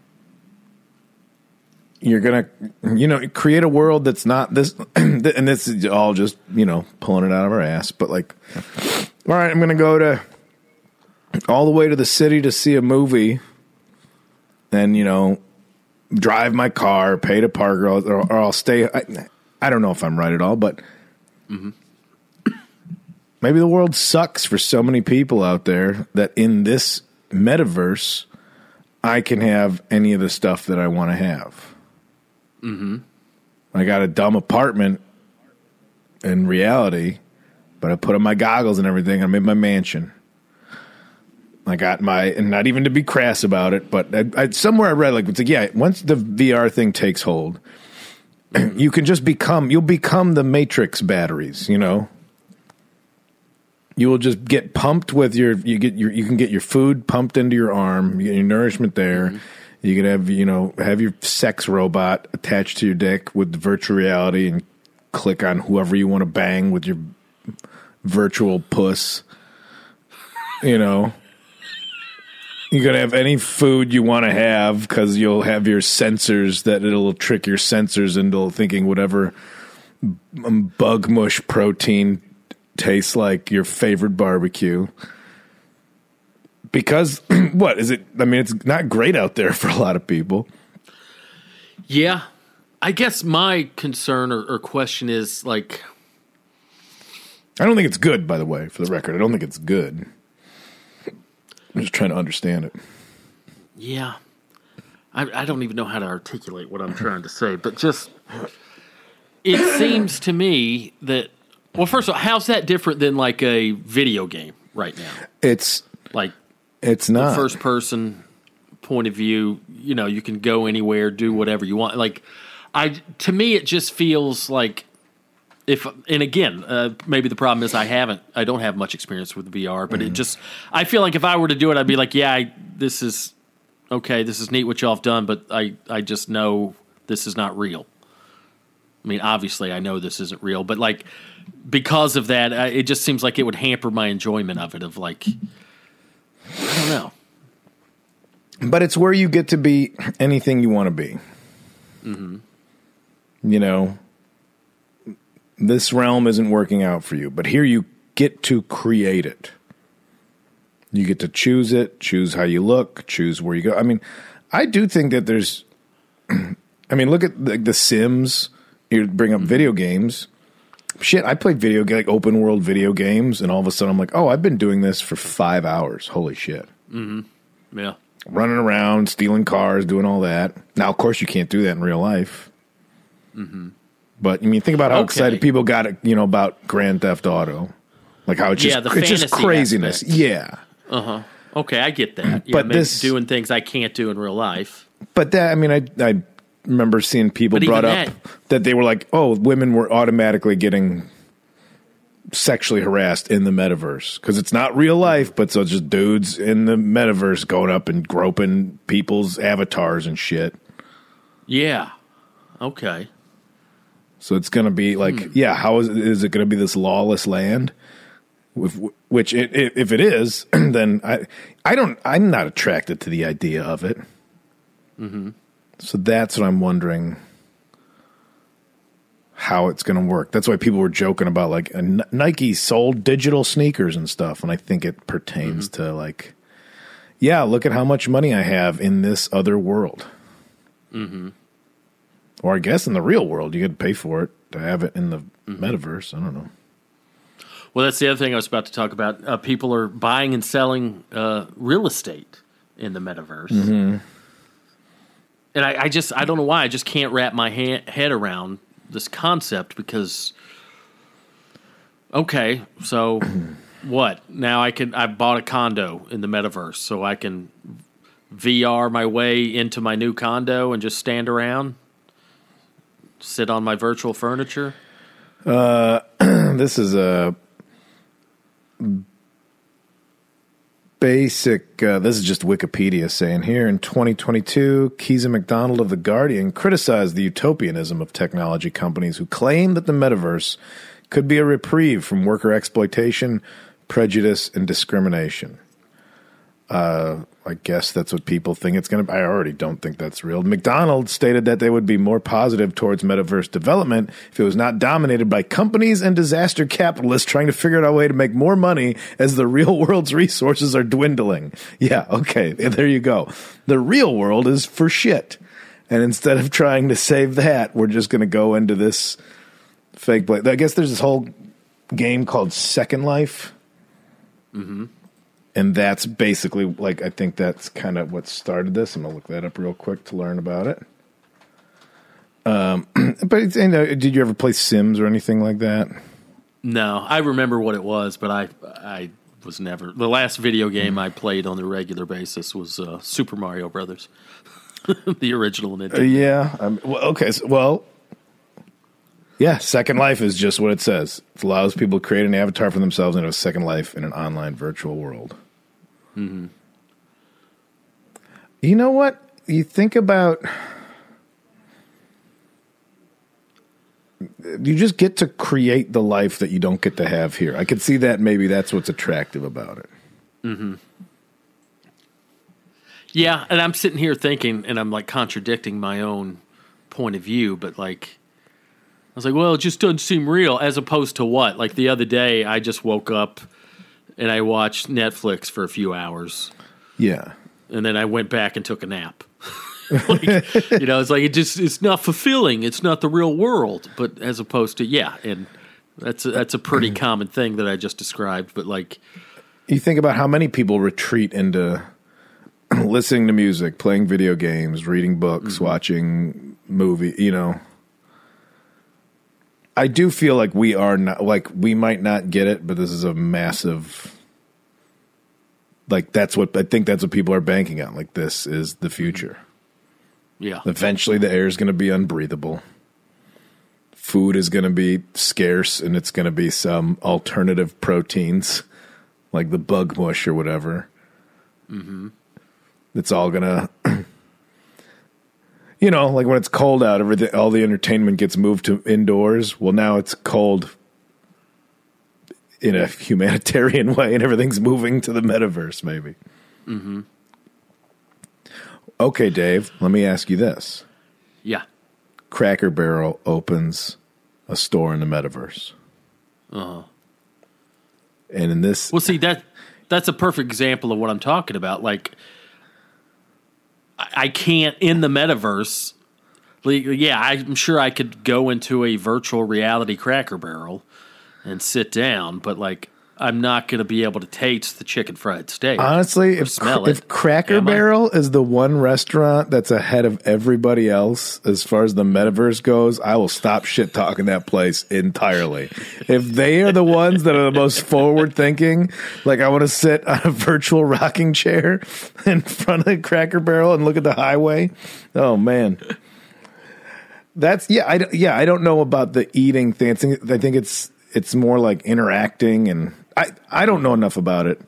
you're gonna, you know, create a world that's not this, and this is all just, you know, pulling it out of our ass. But like, all right, I'm gonna go to all the way to the city to see a movie, and you know, drive my car, pay to park, or, or, or I'll stay. I, I don't know if I'm right at all, but mm-hmm. maybe the world sucks for so many people out there that in this metaverse, I can have any of the stuff that I want to have. Mm-hmm. I got a dumb apartment in reality, but I put on my goggles and everything. I'm in my mansion. I got my, and not even to be crass about it, but I, I, somewhere I read, like, it's like, yeah, once the V R thing takes hold, you can just become, you'll become the Matrix batteries, you know? You will just get pumped with your, you get your, you can get your food pumped into your arm, you get your nourishment there. Mm-hmm. You can have, you know, have your sex robot attached to your dick with virtual reality and click on whoever you want to bang with your virtual puss, you know? You can have any food you want to have because you'll have your sensors that it'll trick your sensors into thinking whatever bug mush protein tastes like your favorite barbecue. Because, what, is it? I mean, it's not great out there for a lot of people. Yeah. I guess my concern or, or question is, like... I don't think it's good, by the way, for the record. I don't think it's good. I'm just trying to understand it. Yeah. I, I don't even know how to articulate what I'm trying to say, but just it seems to me that, well, first of all, how's that different than like a video game right now? It's like it's not first person point of view. You know, you can go anywhere, do whatever you want. Like, I to me, it just feels like if, and again, uh, maybe the problem is I haven't, I don't have much experience with V R, but mm-hmm. it just, I feel like if I were to do it, I'd be like, yeah, I, this is okay, this is neat what y'all have done, but I, I just know this is not real. I mean, obviously, I know this isn't real, but like because of that, I, it just seems like it would hamper my enjoyment of it. Of like, I don't know. But it's where you get to be anything you want to be. Mm-hmm. You know, this realm isn't working out for you, but here you get to create it. You get to choose it, choose how you look, choose where you go. I mean, I do think that there's, I mean, look at the, the Sims. You bring up video games. Shit, I played video like open world video games, and all of a sudden I'm like, oh, I've been doing this for five hours. Holy shit. Mm-hmm. Yeah. Running around, stealing cars, doing all that. Now, of course, you can't do that in real life. Mm-hmm. But, I mean, think about how okay. excited people got, you know, about Grand Theft Auto. Like how it's just, yeah, the it's just craziness. Aspect. Yeah. Uh-huh. Okay, I get that. Yeah, but this doing things I can't do in real life. But that, I mean, I I remember seeing people but brought up that, that they were like, oh, women were automatically getting sexually harassed in the metaverse because it's not real life, but so it's just dudes in the metaverse going up and groping people's avatars and shit. Yeah. Okay. So it's going to be like, hmm. yeah, how is, is it going to be this lawless land? With, which, it, it, if it is, then I, I don't, I'm not attracted to the idea of it. Mm-hmm. So that's what I'm wondering how it's going to work. That's why people were joking about like a N- Nike sold digital sneakers and stuff, and I think it pertains mm-hmm. to like, yeah, look at how much money I have in this other world. Mm-hmm. Or I guess in the real world, you could pay for it to have it in the mm-hmm. metaverse. I don't know. Well, that's the other thing I was about to talk about. Uh, people are buying and selling uh, real estate in the metaverse. Mm-hmm. And I, I just, I don't know why, I just can't wrap my ha- head around this concept because, okay, so what? Now I can, I bought a condo in the metaverse, so I can V R my way into my new condo and just stand around, sit on my virtual furniture? Uh, this is a basic, uh, this is just Wikipedia saying here, in twenty twenty-two, Keza McDonald of The Guardian criticized the utopianism of technology companies who claim that the metaverse could be a reprieve from worker exploitation, prejudice, and discrimination. Uh, I guess that's what people think it's going to be. I already don't think that's real. McDonald stated that they would be more positive towards metaverse development if it was not dominated by companies and disaster capitalists trying to figure out a way to make more money as the real world's resources are dwindling. Yeah, okay, there you go. The real world is for shit. And instead of trying to save that, we're just going to go into this fake play. I guess there's this whole game called Second Life. Mm-hmm. And that's basically, like, I think that's kind of what started this. I'm going to look that up real quick to learn about it. Um, but, it's, you know, did you ever play Sims or anything like that? No, I remember what it was, but I I was never... The last video game mm. I played on a regular basis was uh, Super Mario Brothers, the original Nintendo. Uh, yeah. Um, well, okay, so, well... Yeah, Second Life is just what it says. It allows people to create an avatar for themselves and have a second life in an online virtual world. Mm-hmm. You know what? You think about... You just get to create the life that you don't get to have here. I could see that maybe that's what's attractive about it. Mm-hmm. Yeah, and I'm sitting here thinking, and I'm like contradicting my own point of view, but like... I was like, well, it just doesn't seem real, as opposed to what? Like the other day, I just woke up and I watched Netflix for a few hours. Yeah. And then I went back and took a nap. Like, you know, it's like, it just, it's not fulfilling. It's not the real world. But as opposed to, yeah, and that's a, that's a pretty common thing that I just described. But like, you think about how many people retreat into listening to music, playing video games, reading books, mm-hmm. watching movie, you know. I do feel like we are not, like, we might not get it, but this is a massive, like, that's what, I think that's what people are banking on. Like, this is the future. Yeah. Eventually the air is going to be unbreathable. Food is going to be scarce, and it's going to be some alternative proteins, like the bug mush or whatever. Mm-hmm. It's all going to... You know, like when it's cold out, everything, all the entertainment gets moved to indoors. Well, now it's cold in a humanitarian way, and everything's moving to the metaverse, maybe. Mm-hmm. Okay, Dave, let me ask you this. Yeah. Cracker Barrel opens a store in the metaverse. Uh-huh. And in this... Well, see, that that's a perfect example of what I'm talking about. Like... I can't, in the metaverse, like, yeah, I'm sure I could go into a virtual reality Cracker Barrel and sit down, but, like, I'm not going to be able to taste the chicken fried steak. Honestly, if, smell if it. Cracker Am Barrel I? is the one restaurant that's ahead of everybody else as far as the metaverse goes, I will stop shit talking that place entirely. If they are the ones that are the most forward thinking, like I want to sit on a virtual rocking chair in front of Cracker Barrel and look at the highway. Oh man. That's yeah, I yeah, I don't know about the eating thing. I think it's it's more like interacting, and I, I don't know enough about it.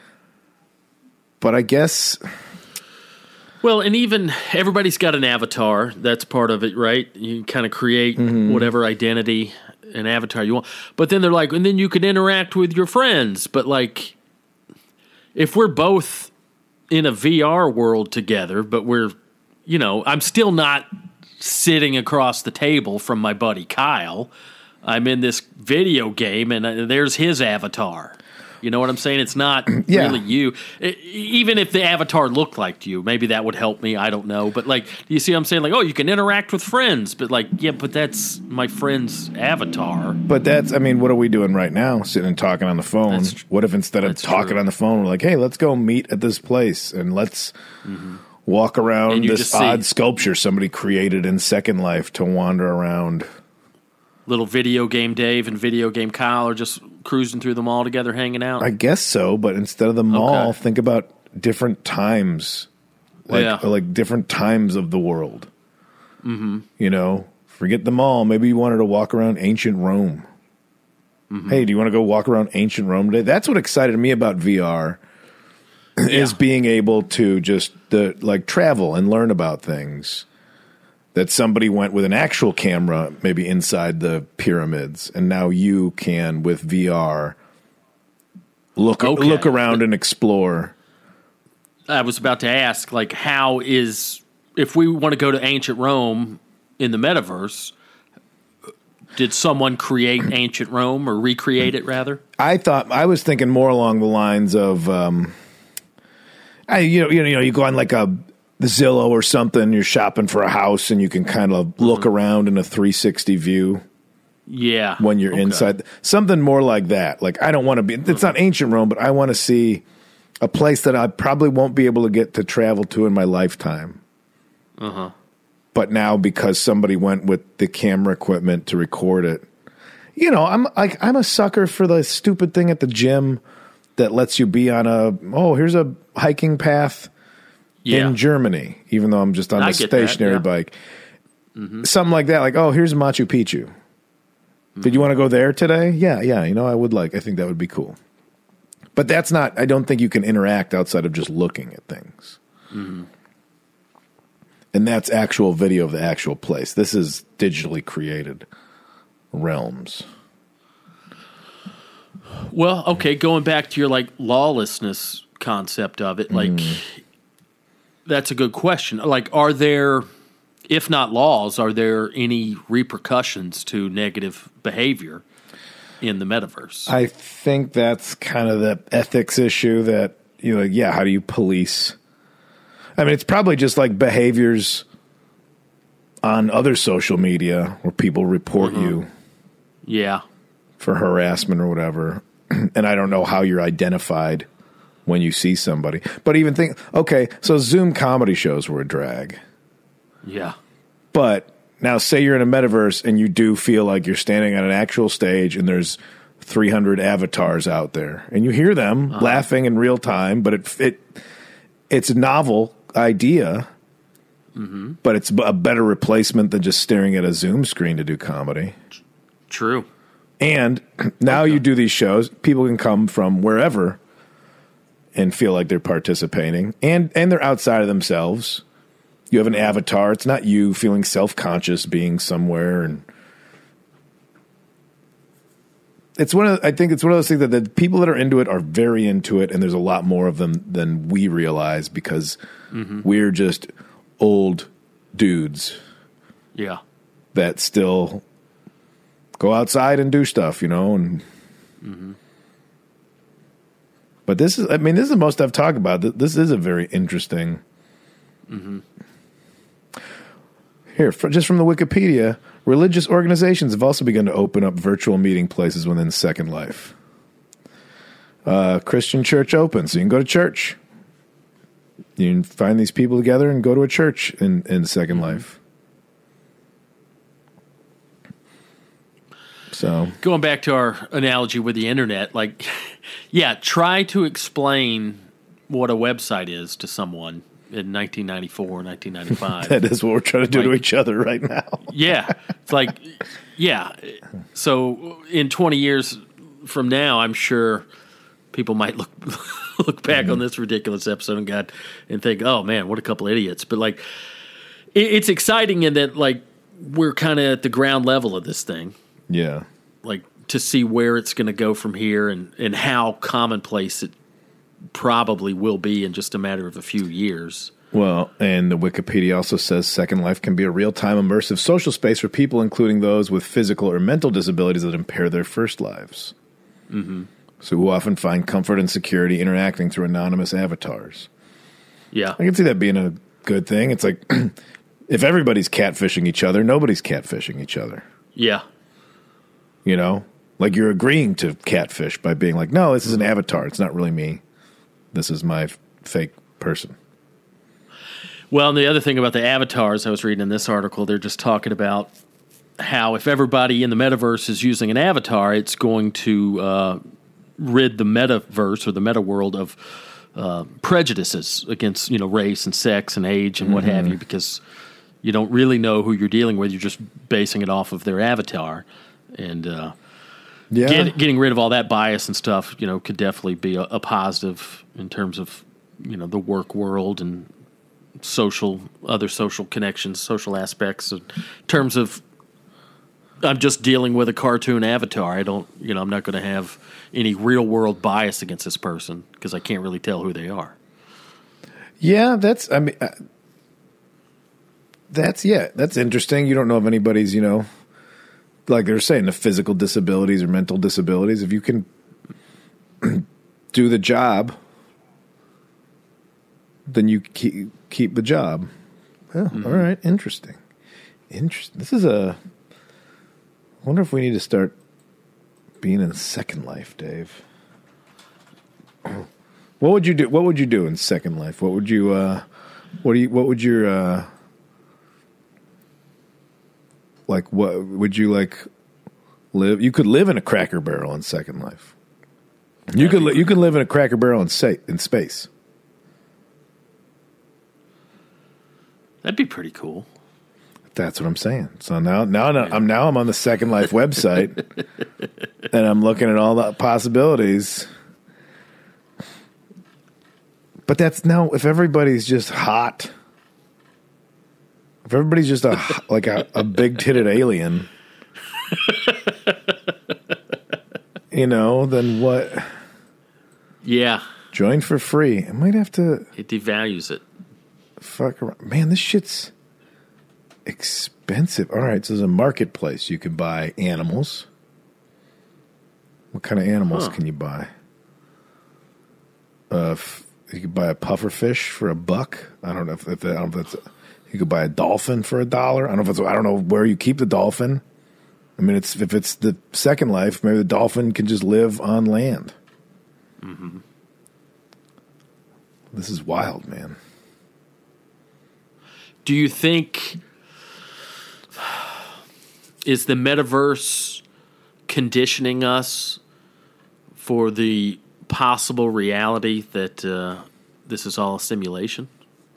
But I guess... Well, and even everybody's got an avatar. That's part of it, right? You kind of create mm-hmm. whatever identity and avatar you want. But then they're like, and then you can interact with your friends. But, like, if we're both in a V R world together, but we're, you know, I'm still not sitting across the table from my buddy Kyle. I'm in this video game, and there's his avatar. You know what I'm saying? It's not yeah. really you. It, even if the avatar looked like you, maybe that would help me. I don't know. But, like, you see what I'm saying? Like, oh, you can interact with friends. But, like, yeah, but that's my friend's avatar. But that's, I mean, what are we doing right now? Sitting and talking on the phone. That's, what if instead of talking true. on the phone, we're like, hey, let's go meet at this place, and let's mm-hmm. walk around this odd see, sculpture somebody created in Second Life to wander around. Little video game Dave and video game Kyle are just cruising through the mall together, hanging out? I guess so, but instead of the mall, okay. think about different times. Like, yeah. like different times of the world. Mm-hmm. You know, forget the mall. Maybe you wanted to walk around ancient Rome. Mm-hmm. Hey, do you want to go walk around ancient Rome today? That's what excited me about V R yeah. is being able to just the, like travel and learn about things. That somebody went with an actual camera, maybe inside the pyramids, and now you can, with V R, look okay. look around and explore. I was about to ask, like, how is, if we want to go to ancient Rome in the metaverse, did someone create ancient Rome or recreate it, rather? I thought, I was thinking more along the lines of, um, I, you know, you know, you go on like a Zillow or something, you're shopping for a house and you can kind of look mm-hmm. around in a three sixty view. Yeah. When you're okay. inside. Something more like that. Like, I don't want to be, it's not ancient Rome, but I want to see a place that I probably won't be able to get to travel to in my lifetime. Uh-huh. But now because somebody went with the camera equipment to record it. You know, I'm like, I'm a sucker for the stupid thing at the gym that lets you be on a, oh, here's a hiking path. Yeah. In Germany, even though I'm just on I a stationary that, yeah. bike. Mm-hmm. Something like that, like, oh, here's Machu Picchu. Mm-hmm. Did you want to go there today? Yeah, yeah, you know, I would like, I think that would be cool. But that's not, I don't think you can interact outside of just looking at things. Mm-hmm. And that's actual video of the actual place. This is digitally created realms. Well, okay, going back to your, like, lawlessness concept of it, like... Mm. That's a good question. Like, are there, if not laws, are there any repercussions to negative behavior in the metaverse? I think that's kind of the ethics issue that, you know, yeah, how do you police? I mean, it's probably just like behaviors on other social media where people report mm-hmm. you. Yeah. For harassment or whatever. And I don't know how you're identified when you see somebody. But even think, okay, so Zoom comedy shows were a drag. Yeah. But now say you're in a metaverse and you do feel like you're standing on an actual stage and there's three hundred avatars out there and you hear them uh-huh. laughing in real time, but it it it's a novel idea, mm-hmm. but it's a better replacement than just staring at a Zoom screen to do comedy. True. And now okay. you do these shows, people can come from wherever and feel like they're participating, and, and they're outside of themselves. You have an avatar. It's not you feeling self-conscious being somewhere. And it's one of, I think it's one of those things that the people that are into it are very into it, and there's a lot more of them than we realize because mm-hmm. we're just old dudes. Yeah. That still go outside and do stuff, you know, and mm-hmm. But this is, I mean, this is the most I've talked about. This is a very interesting. Mm-hmm. Here, for, just from the Wikipedia, religious organizations have also begun to open up virtual meeting places within Second Life. Uh, Christian Church Open, so you can go to church. You can find these people together and go to a church in, in Second Life. So going back to our analogy with the internet, like, yeah, try to explain what a website is to someone in nineteen ninety-four, nineteen ninety-five. That is what we're trying to do like, to each other right now. Yeah. It's like, yeah. So in twenty years from now, I'm sure people might look look back mm-hmm. on this ridiculous episode and God and think, oh man, what a couple idiots. But like, it, it's exciting in that like we're kind of at the ground level of this thing. Yeah. Like to see where it's going to go from here and, and how commonplace it probably will be in just a matter of a few years. Well, and the Wikipedia also says Second Life can be a real-time immersive social space for people, including those with physical or mental disabilities that impair their first lives. Mm-hmm. So who often find comfort and security interacting through anonymous avatars. Yeah. I can see that being a good thing. It's like if everybody's catfishing each other, nobody's catfishing each other. Yeah. You know? Like you're agreeing to catfish by being like, no, this is an avatar. It's not really me. This is my f- fake person. Well, and the other thing about the avatars, I was reading in this article, they're just talking about how if everybody in the metaverse is using an avatar, it's going to uh, rid the metaverse or the meta world of uh, prejudices against, you know, race and sex and age and mm-hmm. what have you, because you don't really know who you're dealing with. You're just basing it off of their avatar. And uh, yeah. get, getting rid of all that bias and stuff, you know, could definitely be a, a positive in terms of, you know, the work world and social, other social connections, social aspects. In terms of, I'm just dealing with a cartoon avatar. I don't, you know, I'm not going to have any real world bias against this person because I can't really tell who they are. Yeah, that's, I mean, uh, that's, yeah, that's interesting. You don't know if anybody's, you know, like they're saying, the physical disabilities or mental disabilities. If you can do the job, then you keep, keep the job. Oh, mm-hmm. All right. Interesting. Interesting. This is a, I wonder if we need to start being in Second Life, Dave. What would you do? What would you do in Second Life? What would you, uh, what do you, what would your, uh, like, what would you like live? You could live in a Cracker Barrel in Second Life. You could, li- you could live in a Cracker Barrel in, sa- in space. That'd be pretty cool. That's what I'm saying. So now, now, now I'm now I'm on the Second Life website, and I'm looking at all the possibilities. But that's now if everybody's just hot, if everybody's just a like a, a big titted alien, you know, then what? Yeah, join for free. I might have to. It devalues it. Fuck around. Man, this shit's expensive. All right, so there's a marketplace. You can buy animals. What kind of animals huh. can you buy? Uh, f- you could buy a puffer fish for a buck. I don't know if, if, that, I don't know if that's. A, you could buy a dolphin for a dollar. I don't know if it's. I don't know where you keep the dolphin. I mean, it's if it's the Second Life, maybe the dolphin can just live on land. Mm-hmm. This is wild, man. Do you think, is the metaverse conditioning us for the possible reality that uh, this is all a simulation?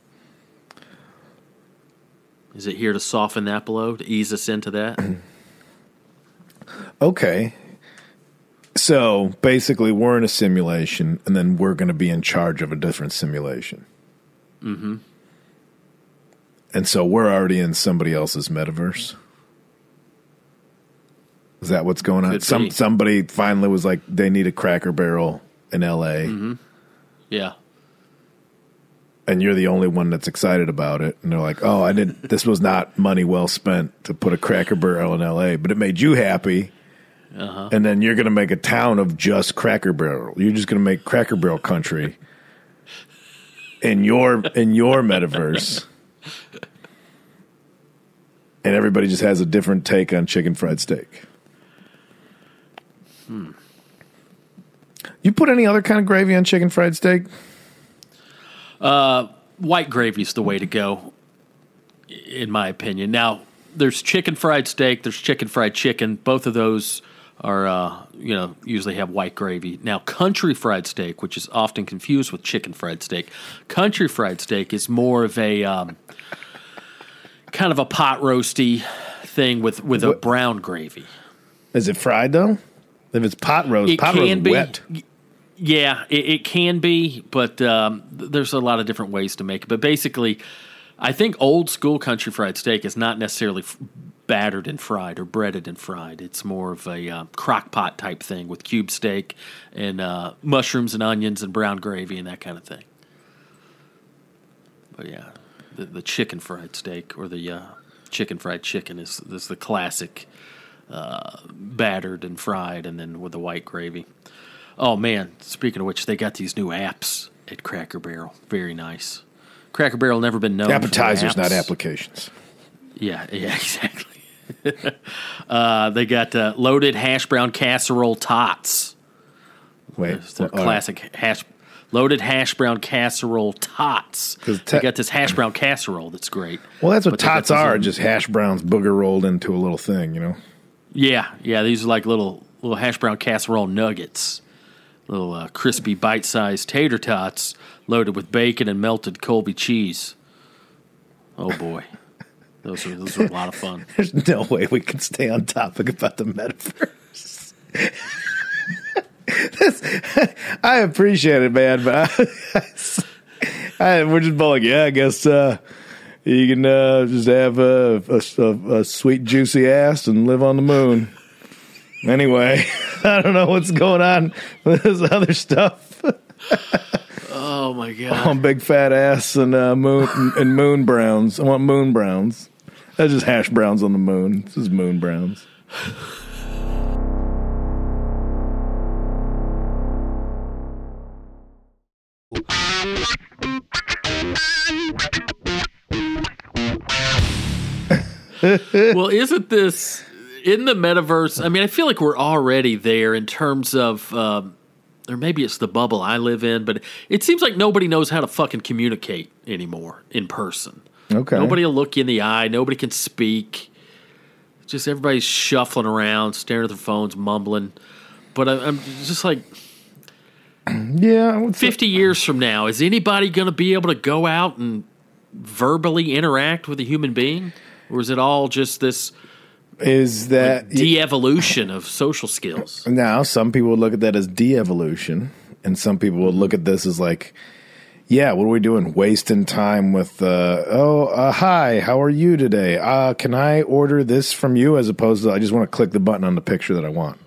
Is it here to soften that blow, to ease us into that? Okay. So basically, we're in a simulation, and then we're going to be in charge of a different simulation. Mm-hmm. And so we're already in somebody else's metaverse. Is that what's going on? Could Some be. somebody finally was like, they need a Cracker Barrel in L A, Mm-hmm. Yeah. and you're the only one that's excited about it. And they're like, "Oh, I didn't. This was not money well spent to put a Cracker Barrel in L A, but it made you happy." Uh-huh. And then you're going to make a town of just Cracker Barrel. You're just going to make Cracker Barrel country in your in your metaverse, and everybody just has a different take on chicken fried steak. Hmm. You put any other kind of gravy on chicken fried steak? Uh, white gravy's the way to go, in my opinion. Now, there's chicken fried steak, there's chicken fried chicken. Both of those are, uh, you know, usually have white gravy. Now, country fried steak, which is often confused with chicken fried steak, country fried steak is more of a um, kind of a pot roasty thing with, with a What- brown gravy. Is it fried though? If it's pot roast, It pot roast can is be. wet. Yeah, it, it can be, but um, th- there's a lot of different ways to make it. But basically, I think old school country fried steak is not necessarily f- battered and fried or breaded and fried. It's more of a uh, crock pot type thing with cube steak and uh, mushrooms and onions and brown gravy and that kind of thing. But yeah, the, the chicken fried steak or the uh, chicken fried chicken is, is the classic uh, battered and fried and then with the white gravy. Oh, man, speaking of which, they got these new apps at Cracker Barrel. Very nice. Cracker Barrel never been known Appetizers, for their not apps. applications. Yeah, yeah, exactly. uh, they got uh, loaded hash brown casserole tots. Wait, It's their well, all right. classic hash loaded hash brown casserole tots. 'Cause They te- got this hash brown casserole that's great. Well, that's what But they got tots these are, little- just hash browns booger rolled into a little thing, you know? Yeah, yeah, these are like little little hash brown casserole nuggets. Little uh, crispy bite-sized tater tots loaded with bacon and melted Colby cheese. Oh, boy. Those are, those are a lot of fun. There's no way we can stay on topic about the metaverse. This, I appreciate it, man, but I, I, we're just both like, yeah, I guess uh, you can uh, just have a, a, a, a sweet, juicy ass and live on the moon. Anyway, I don't know what's going on with this other stuff. Oh, my I God. want big fat ass and uh, moon and moon browns. I want moon browns. That's just hash browns on the moon. This is moon browns. Well, isn't this in the metaverse? I mean, I feel like we're already there in terms of, um, or maybe it's the bubble I live in, but it seems like nobody knows how to fucking communicate anymore in person. Okay. Nobody will look you in the eye. Nobody can speak. Just everybody's shuffling around, staring at their phones, mumbling. But I, I'm just like, Yeah. what's fifty years from now, is anybody going to be able to go out and verbally interact with a human being? Or is it all just this Is that de-evolution of social skills? now? Some people would look at that as de-evolution, and some people would look at this as like, yeah, what are we doing? Wasting time with, uh, oh, uh, hi, how are you today? Uh, can I order this from you? As opposed to I just want to click the button on the picture that I want.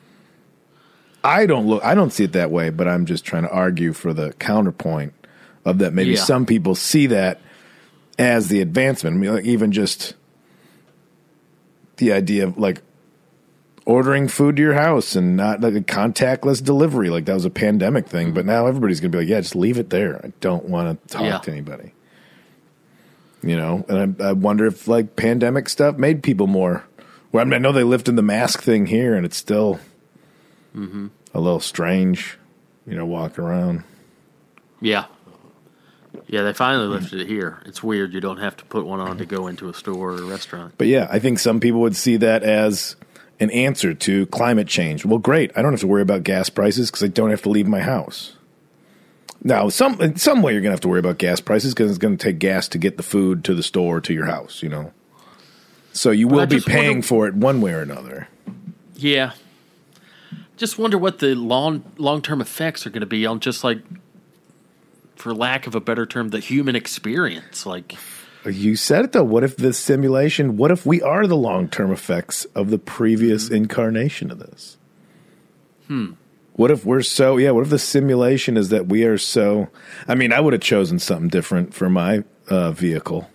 I don't look. I don't see it that way, but I'm just trying to argue for the counterpoint of that. Maybe Yeah. some people see that as the advancement. I mean, like even just the idea of like ordering food to your house and not like a contactless delivery. Like that was a pandemic thing, but now everybody's going to be like, yeah, just leave it there. I don't want to talk Yeah. to anybody. You know, and I, I wonder if like pandemic stuff made people more. Well, I mean, I know they lifted the mask thing here, and it's still a little strange, you know, walking around. Yeah. Yeah, they finally lifted it here. It's weird you don't have to put one on to go into a store or a restaurant. But yeah, I think some people would see that as an answer to climate change. Well, great. I don't have to worry about gas prices because I don't have to leave my house. Now, some in some way you're going to have to worry about gas prices because it's going to take gas to get the food to the store to your house, you know. So you will be paying wonder, for it one way or another. Yeah. Just wonder what the long long-term effects are going to be on just like, for lack of a better term, the human experience. Like, you said it though. What if the simulation? What if we are the long-term effects of the previous mm-hmm. incarnation of this? Hmm. What if we're so? Yeah. What if the simulation is that we are so? I mean, I would have chosen something different for my uh, vehicle.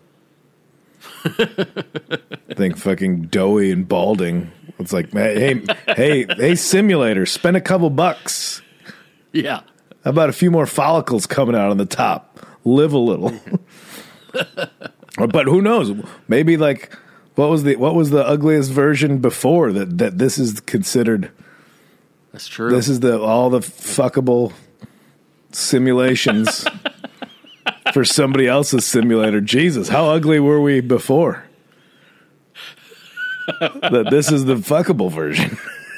I think fucking doughy and balding. It's like, hey, hey, hey, simulator, spend a couple bucks. Yeah. How about a few more follicles coming out on the top? Live a little. But who knows? Maybe like what was the what was the ugliest version before that, that this is considered? That's true. This is the all the fuckable simulations for somebody else's simulator. Jesus, how ugly were we before? That this is the fuckable version.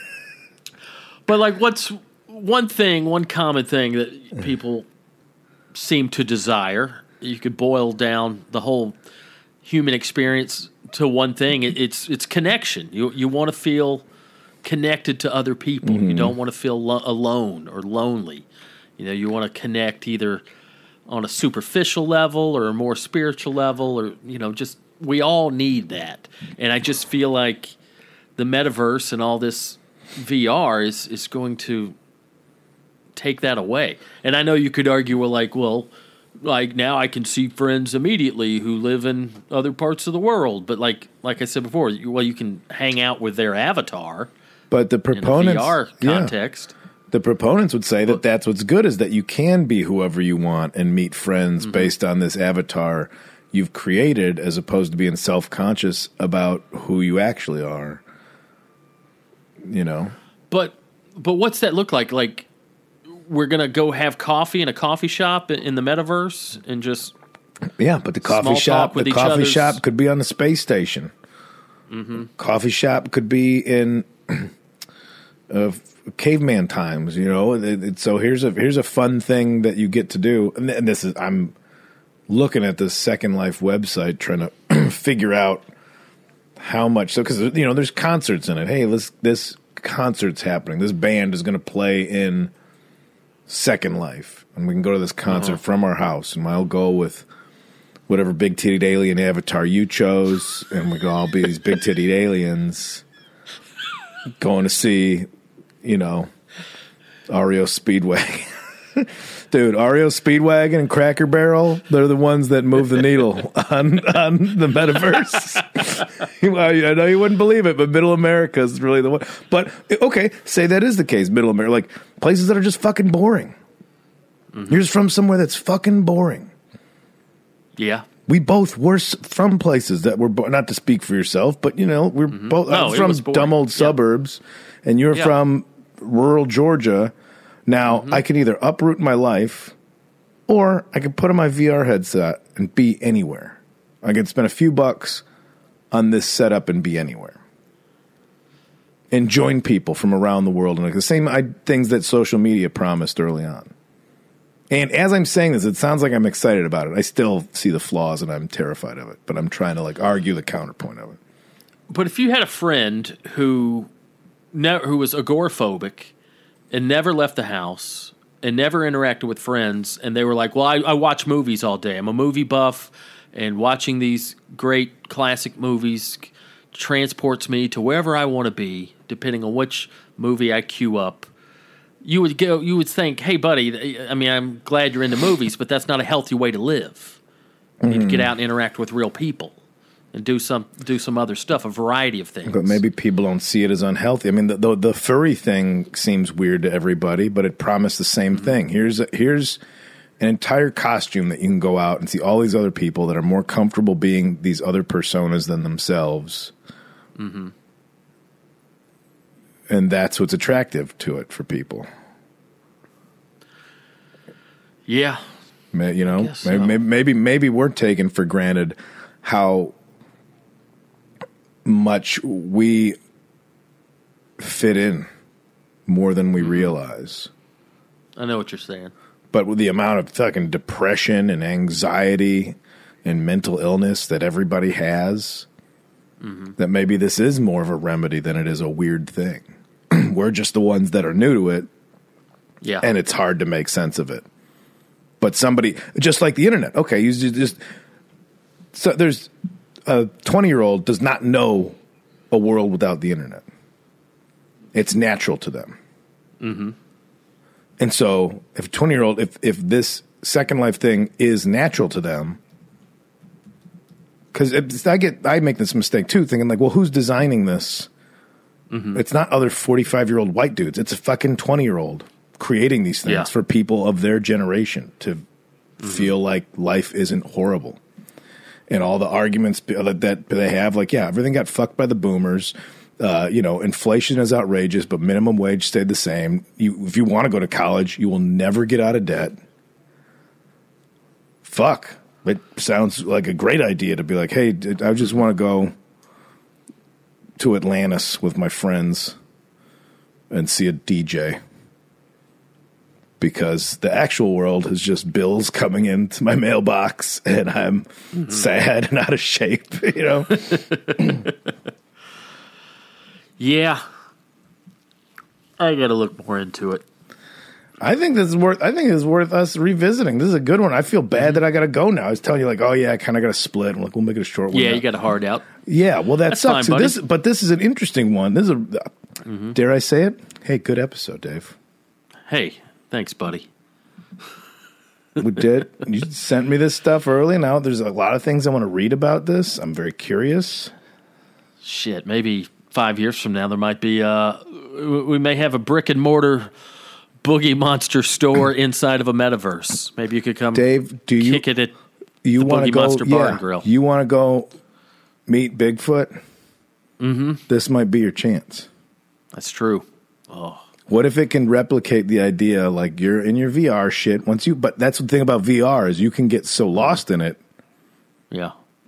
But like, what's one thing, one common thing that people seem to desire? You could boil down the whole human experience to one thing. It, it's it's connection. You you want to feel connected to other people. Mm-hmm. You don't want to feel lo- alone or lonely. You know, you want to connect either on a superficial level or a more spiritual level, or you know, just we all need that. And I just feel like the metaverse and all this V R is is going to take that away. And I know you could argue, well, like, well, like now I can see friends immediately who live in other parts of the world. But like like I said before, you, well, you can hang out with their avatar. But the proponents, in a V R context. Yeah. The proponents would say that that's what's good, is that you can be whoever you want and meet friends mm-hmm. based on this avatar you've created, as opposed to being self-conscious about who you actually are. You know? But but what's that look like? Like, we're going to go have coffee in a coffee shop in the metaverse and just yeah, but the coffee shop, the coffee shop could be on the space station. Mm-hmm. Coffee shop could be in uh, caveman times, you know. It, it, so here's a here's a fun thing that you get to do, and, and this is I'm looking at the Second Life website trying to figure out how much. So because you know there's concerts in it. Hey, let's this concert's happening. This band is going to play in Second Life, and we can go to this concert uh-huh. from our house, and I'll go with whatever big-titted alien avatar you chose, and we can all be these big-titted aliens going to see, you know, R E O Speedway. Dude, R E O Speedwagon and Cracker Barrel, they're the ones that move the needle on, on the metaverse. I know you wouldn't believe it, but Middle America is really the one. But, okay, say that is the case, Middle America. Like, places that are just fucking boring. Mm-hmm. You're just from somewhere that's fucking boring. Yeah. We both were from places that were, bo- not to speak for yourself, but, you know, we're mm-hmm. both no, from dumb old suburbs, yeah. and you're yeah. from rural Georgia. Now, mm-hmm. I can either uproot my life, or I can put on my V R headset and be anywhere. I can spend a few bucks on this setup and be anywhere. And join people from around the world. And like the same I, things that social media promised early on. And as I'm saying this, it sounds like I'm excited about it. I still see the flaws and I'm terrified of it. But I'm trying to like argue the counterpoint of it. But if you had a friend who, ne- who was agoraphobic and never left the house and never interacted with friends, and they were like, well, I, I watch movies all day. I'm a movie buff, and watching these great classic movies transports me to wherever I want to be, depending on which movie I queue up. You would go. You would think, hey, buddy, I mean, I'm glad you're into movies, but that's not a healthy way to live. You need mm. to get out and interact with real people and do some do some other stuff, a variety of things. But maybe people don't see it as unhealthy. I mean, the the, the furry thing seems weird to everybody, but it promised the same mm-hmm. thing. Here's a, here's an entire costume that you can go out and see all these other people that are more comfortable being these other personas than themselves. Mm-hmm. And that's what's attractive to it for people. Yeah. May- You know, guess so. maybe, maybe maybe maybe we're taking for granted how much we fit in more than we Mm-hmm. realize. I know what you're saying. But with the amount of fucking depression and anxiety and mental illness that everybody has, Mm-hmm. that maybe this is more of a remedy than it is a weird thing. We're just the ones that are new to it, Yeah. and it's hard to make sense of it. But somebody, just like the internet, okay, you just, just so there's a twenty-year-old does not know a world without the internet. It's natural to them. Mm-hmm. And so if a twenty-year-old, if, if this Second Life thing is natural to them, because I get, I make this mistake too, thinking like, well, who's designing this? Mm-hmm. It's not other forty-five-year-old white dudes. It's a fucking twenty-year-old creating these things Yeah. for people of their generation to Mm-hmm. feel like life isn't horrible. And all the arguments that, that they have, like, yeah, everything got fucked by the boomers. Uh, you know, inflation is outrageous, but minimum wage stayed the same. You, if you want to go to college, you will never get out of debt. Fuck. It sounds like a great idea to be like, hey, I just want to go to Atlantis with my friends and see a D J. Because the actual world is just bills coming into my mailbox and I'm mm-hmm. sad and out of shape, you know? Yeah. I got to look more into it. I think this is worth. I think it's worth us revisiting. This is a good one. I feel bad mm-hmm. that I got to go now. I was telling you, like, oh yeah, I kind of got to split. I'm like, we'll make it a short one. Yeah, now. You got a hard out. Yeah, well, that That's sucks. fine, this, but this is an interesting one. This is a. Mm-hmm. Dare I say it? Hey, good episode, Dave. Hey, thanks, buddy. We did. You sent me this stuff early. Now there's a lot of things I want to read about this. I'm very curious. Shit, maybe five years from now there might be. Uh, we may have a brick and mortar Boogie Monster store inside of a metaverse. Maybe you could come, Dave. Do you kick it at you the want to Boogie go? Monster Bar Yeah, and Grill? you want to go meet Bigfoot? Mm-hmm. This might be your chance. That's true. Oh, what if it can replicate the idea, like you're in your V R shit once you? But that's the thing about V R is you can get so lost in it. Yeah.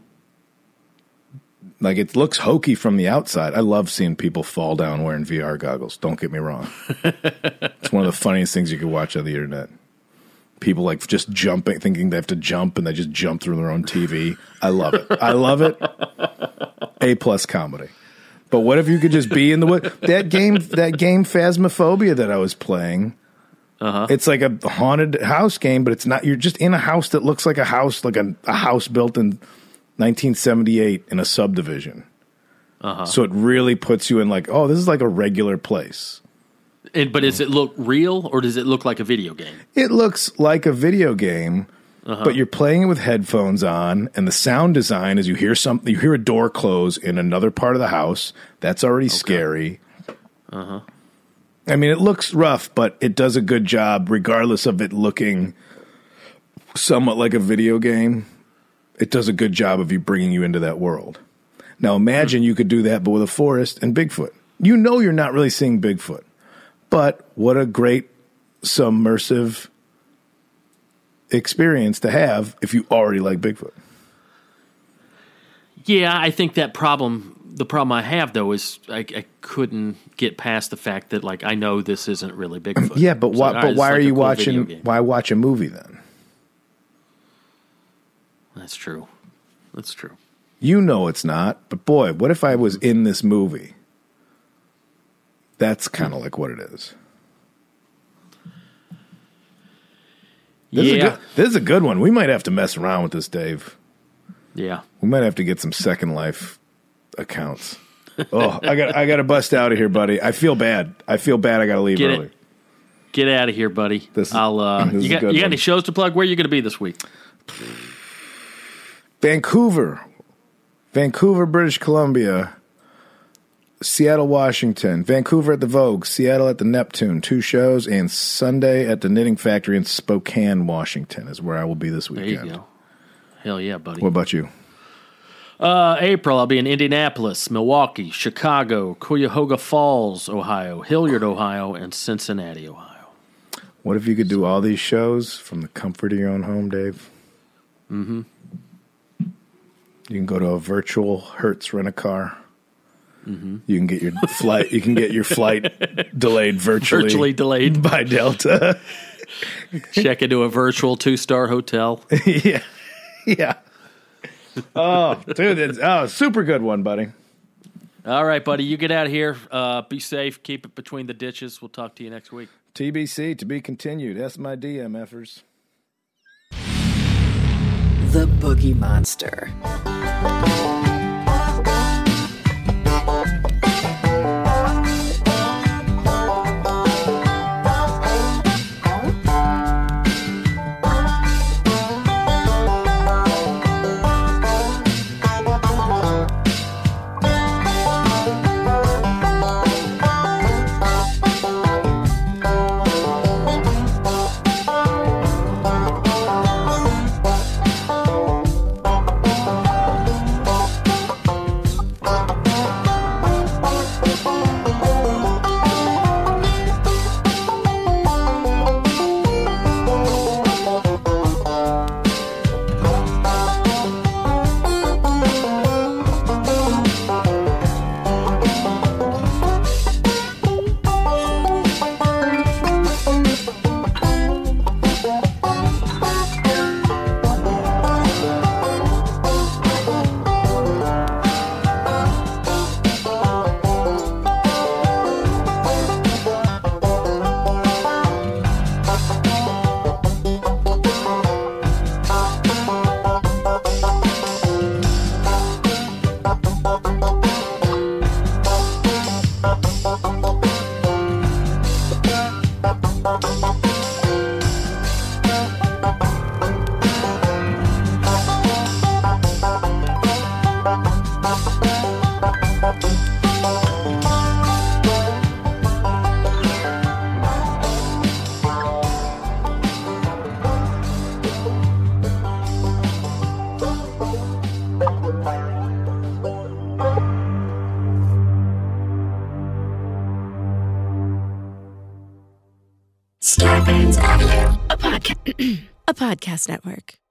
Like, it looks hokey from the outside. I love seeing people fall down wearing V R goggles. Don't get me wrong. It's one of the funniest things you can watch on the internet. People, like, just jumping, thinking they have to jump, and they just jump through their own T V. I love it. I love it. A-plus comedy. But what if you could just be in the wood? That game, that game Phasmophobia that I was playing, uh-huh. It's like a haunted house game, but it's not. You're just in a house that looks like a house, like a, a house built in nineteen seventy-eight in a subdivision. Uh-huh. So it really puts you in like, oh, this is like a regular place. And, but does it look real or does it look like a video game? It looks like a video game, uh-huh. but you're playing it with headphones on, and the sound design is you hear something, you hear a door close in another part of the house. That's already okay. scary. Uh-huh. I mean, it looks rough, but it does a good job, regardless of it looking somewhat like a video game. It does a good job of you bringing you into that world. Now, imagine mm-hmm. you could do that, but with a forest and Bigfoot. You know you're not really seeing Bigfoot, but what a great submersive experience to have if you already like Bigfoot. Yeah, I think that problem, the problem I have, though, is I, I couldn't get past the fact that, like, I know this isn't really Bigfoot. Yeah, but why, so, but right, why like are you cool watching, why watch a movie then? That's true. That's true. You know it's not, but boy, what if I was in this movie? That's kind of like what it is. This, yeah. is a good, this is a good one. We might have to mess around with this, Dave. Yeah. We might have to get some Second Life accounts. Oh, I got I got to bust out of here, buddy. I feel bad. I feel bad I got to leave get early. It. Get out of here, buddy. This is, I'll uh this you got you got one. any shows to plug? Where are you going to be this week? Vancouver. Vancouver, British Columbia. Seattle, Washington. Vancouver at the Vogue. Seattle at the Neptune. Two shows. And Sunday at the Knitting Factory in Spokane, Washington is where I will be this weekend. There you go. Hell yeah, buddy. What about you? Uh, April, I'll be in Indianapolis, Milwaukee, Chicago, Cuyahoga Falls, Ohio, Hilliard, Ohio, and Cincinnati, Ohio. What if you could do all these shows from the comfort of your own home, Dave? Mm-hmm. You can go to a virtual Hertz rent-a-car. Mm-hmm. You can get your flight. You can get your flight delayed virtually, virtually delayed by Delta. Check into a virtual two-star hotel. yeah, yeah. Oh, dude, it's, oh, super good one, buddy. All right, buddy, you get out of here. Uh, be safe. Keep it between the ditches. We'll talk to you next week. T B C, to be continued. That's my D M Fers. The Boogie Monster. Starburns Audio, a podcast, a podcast network.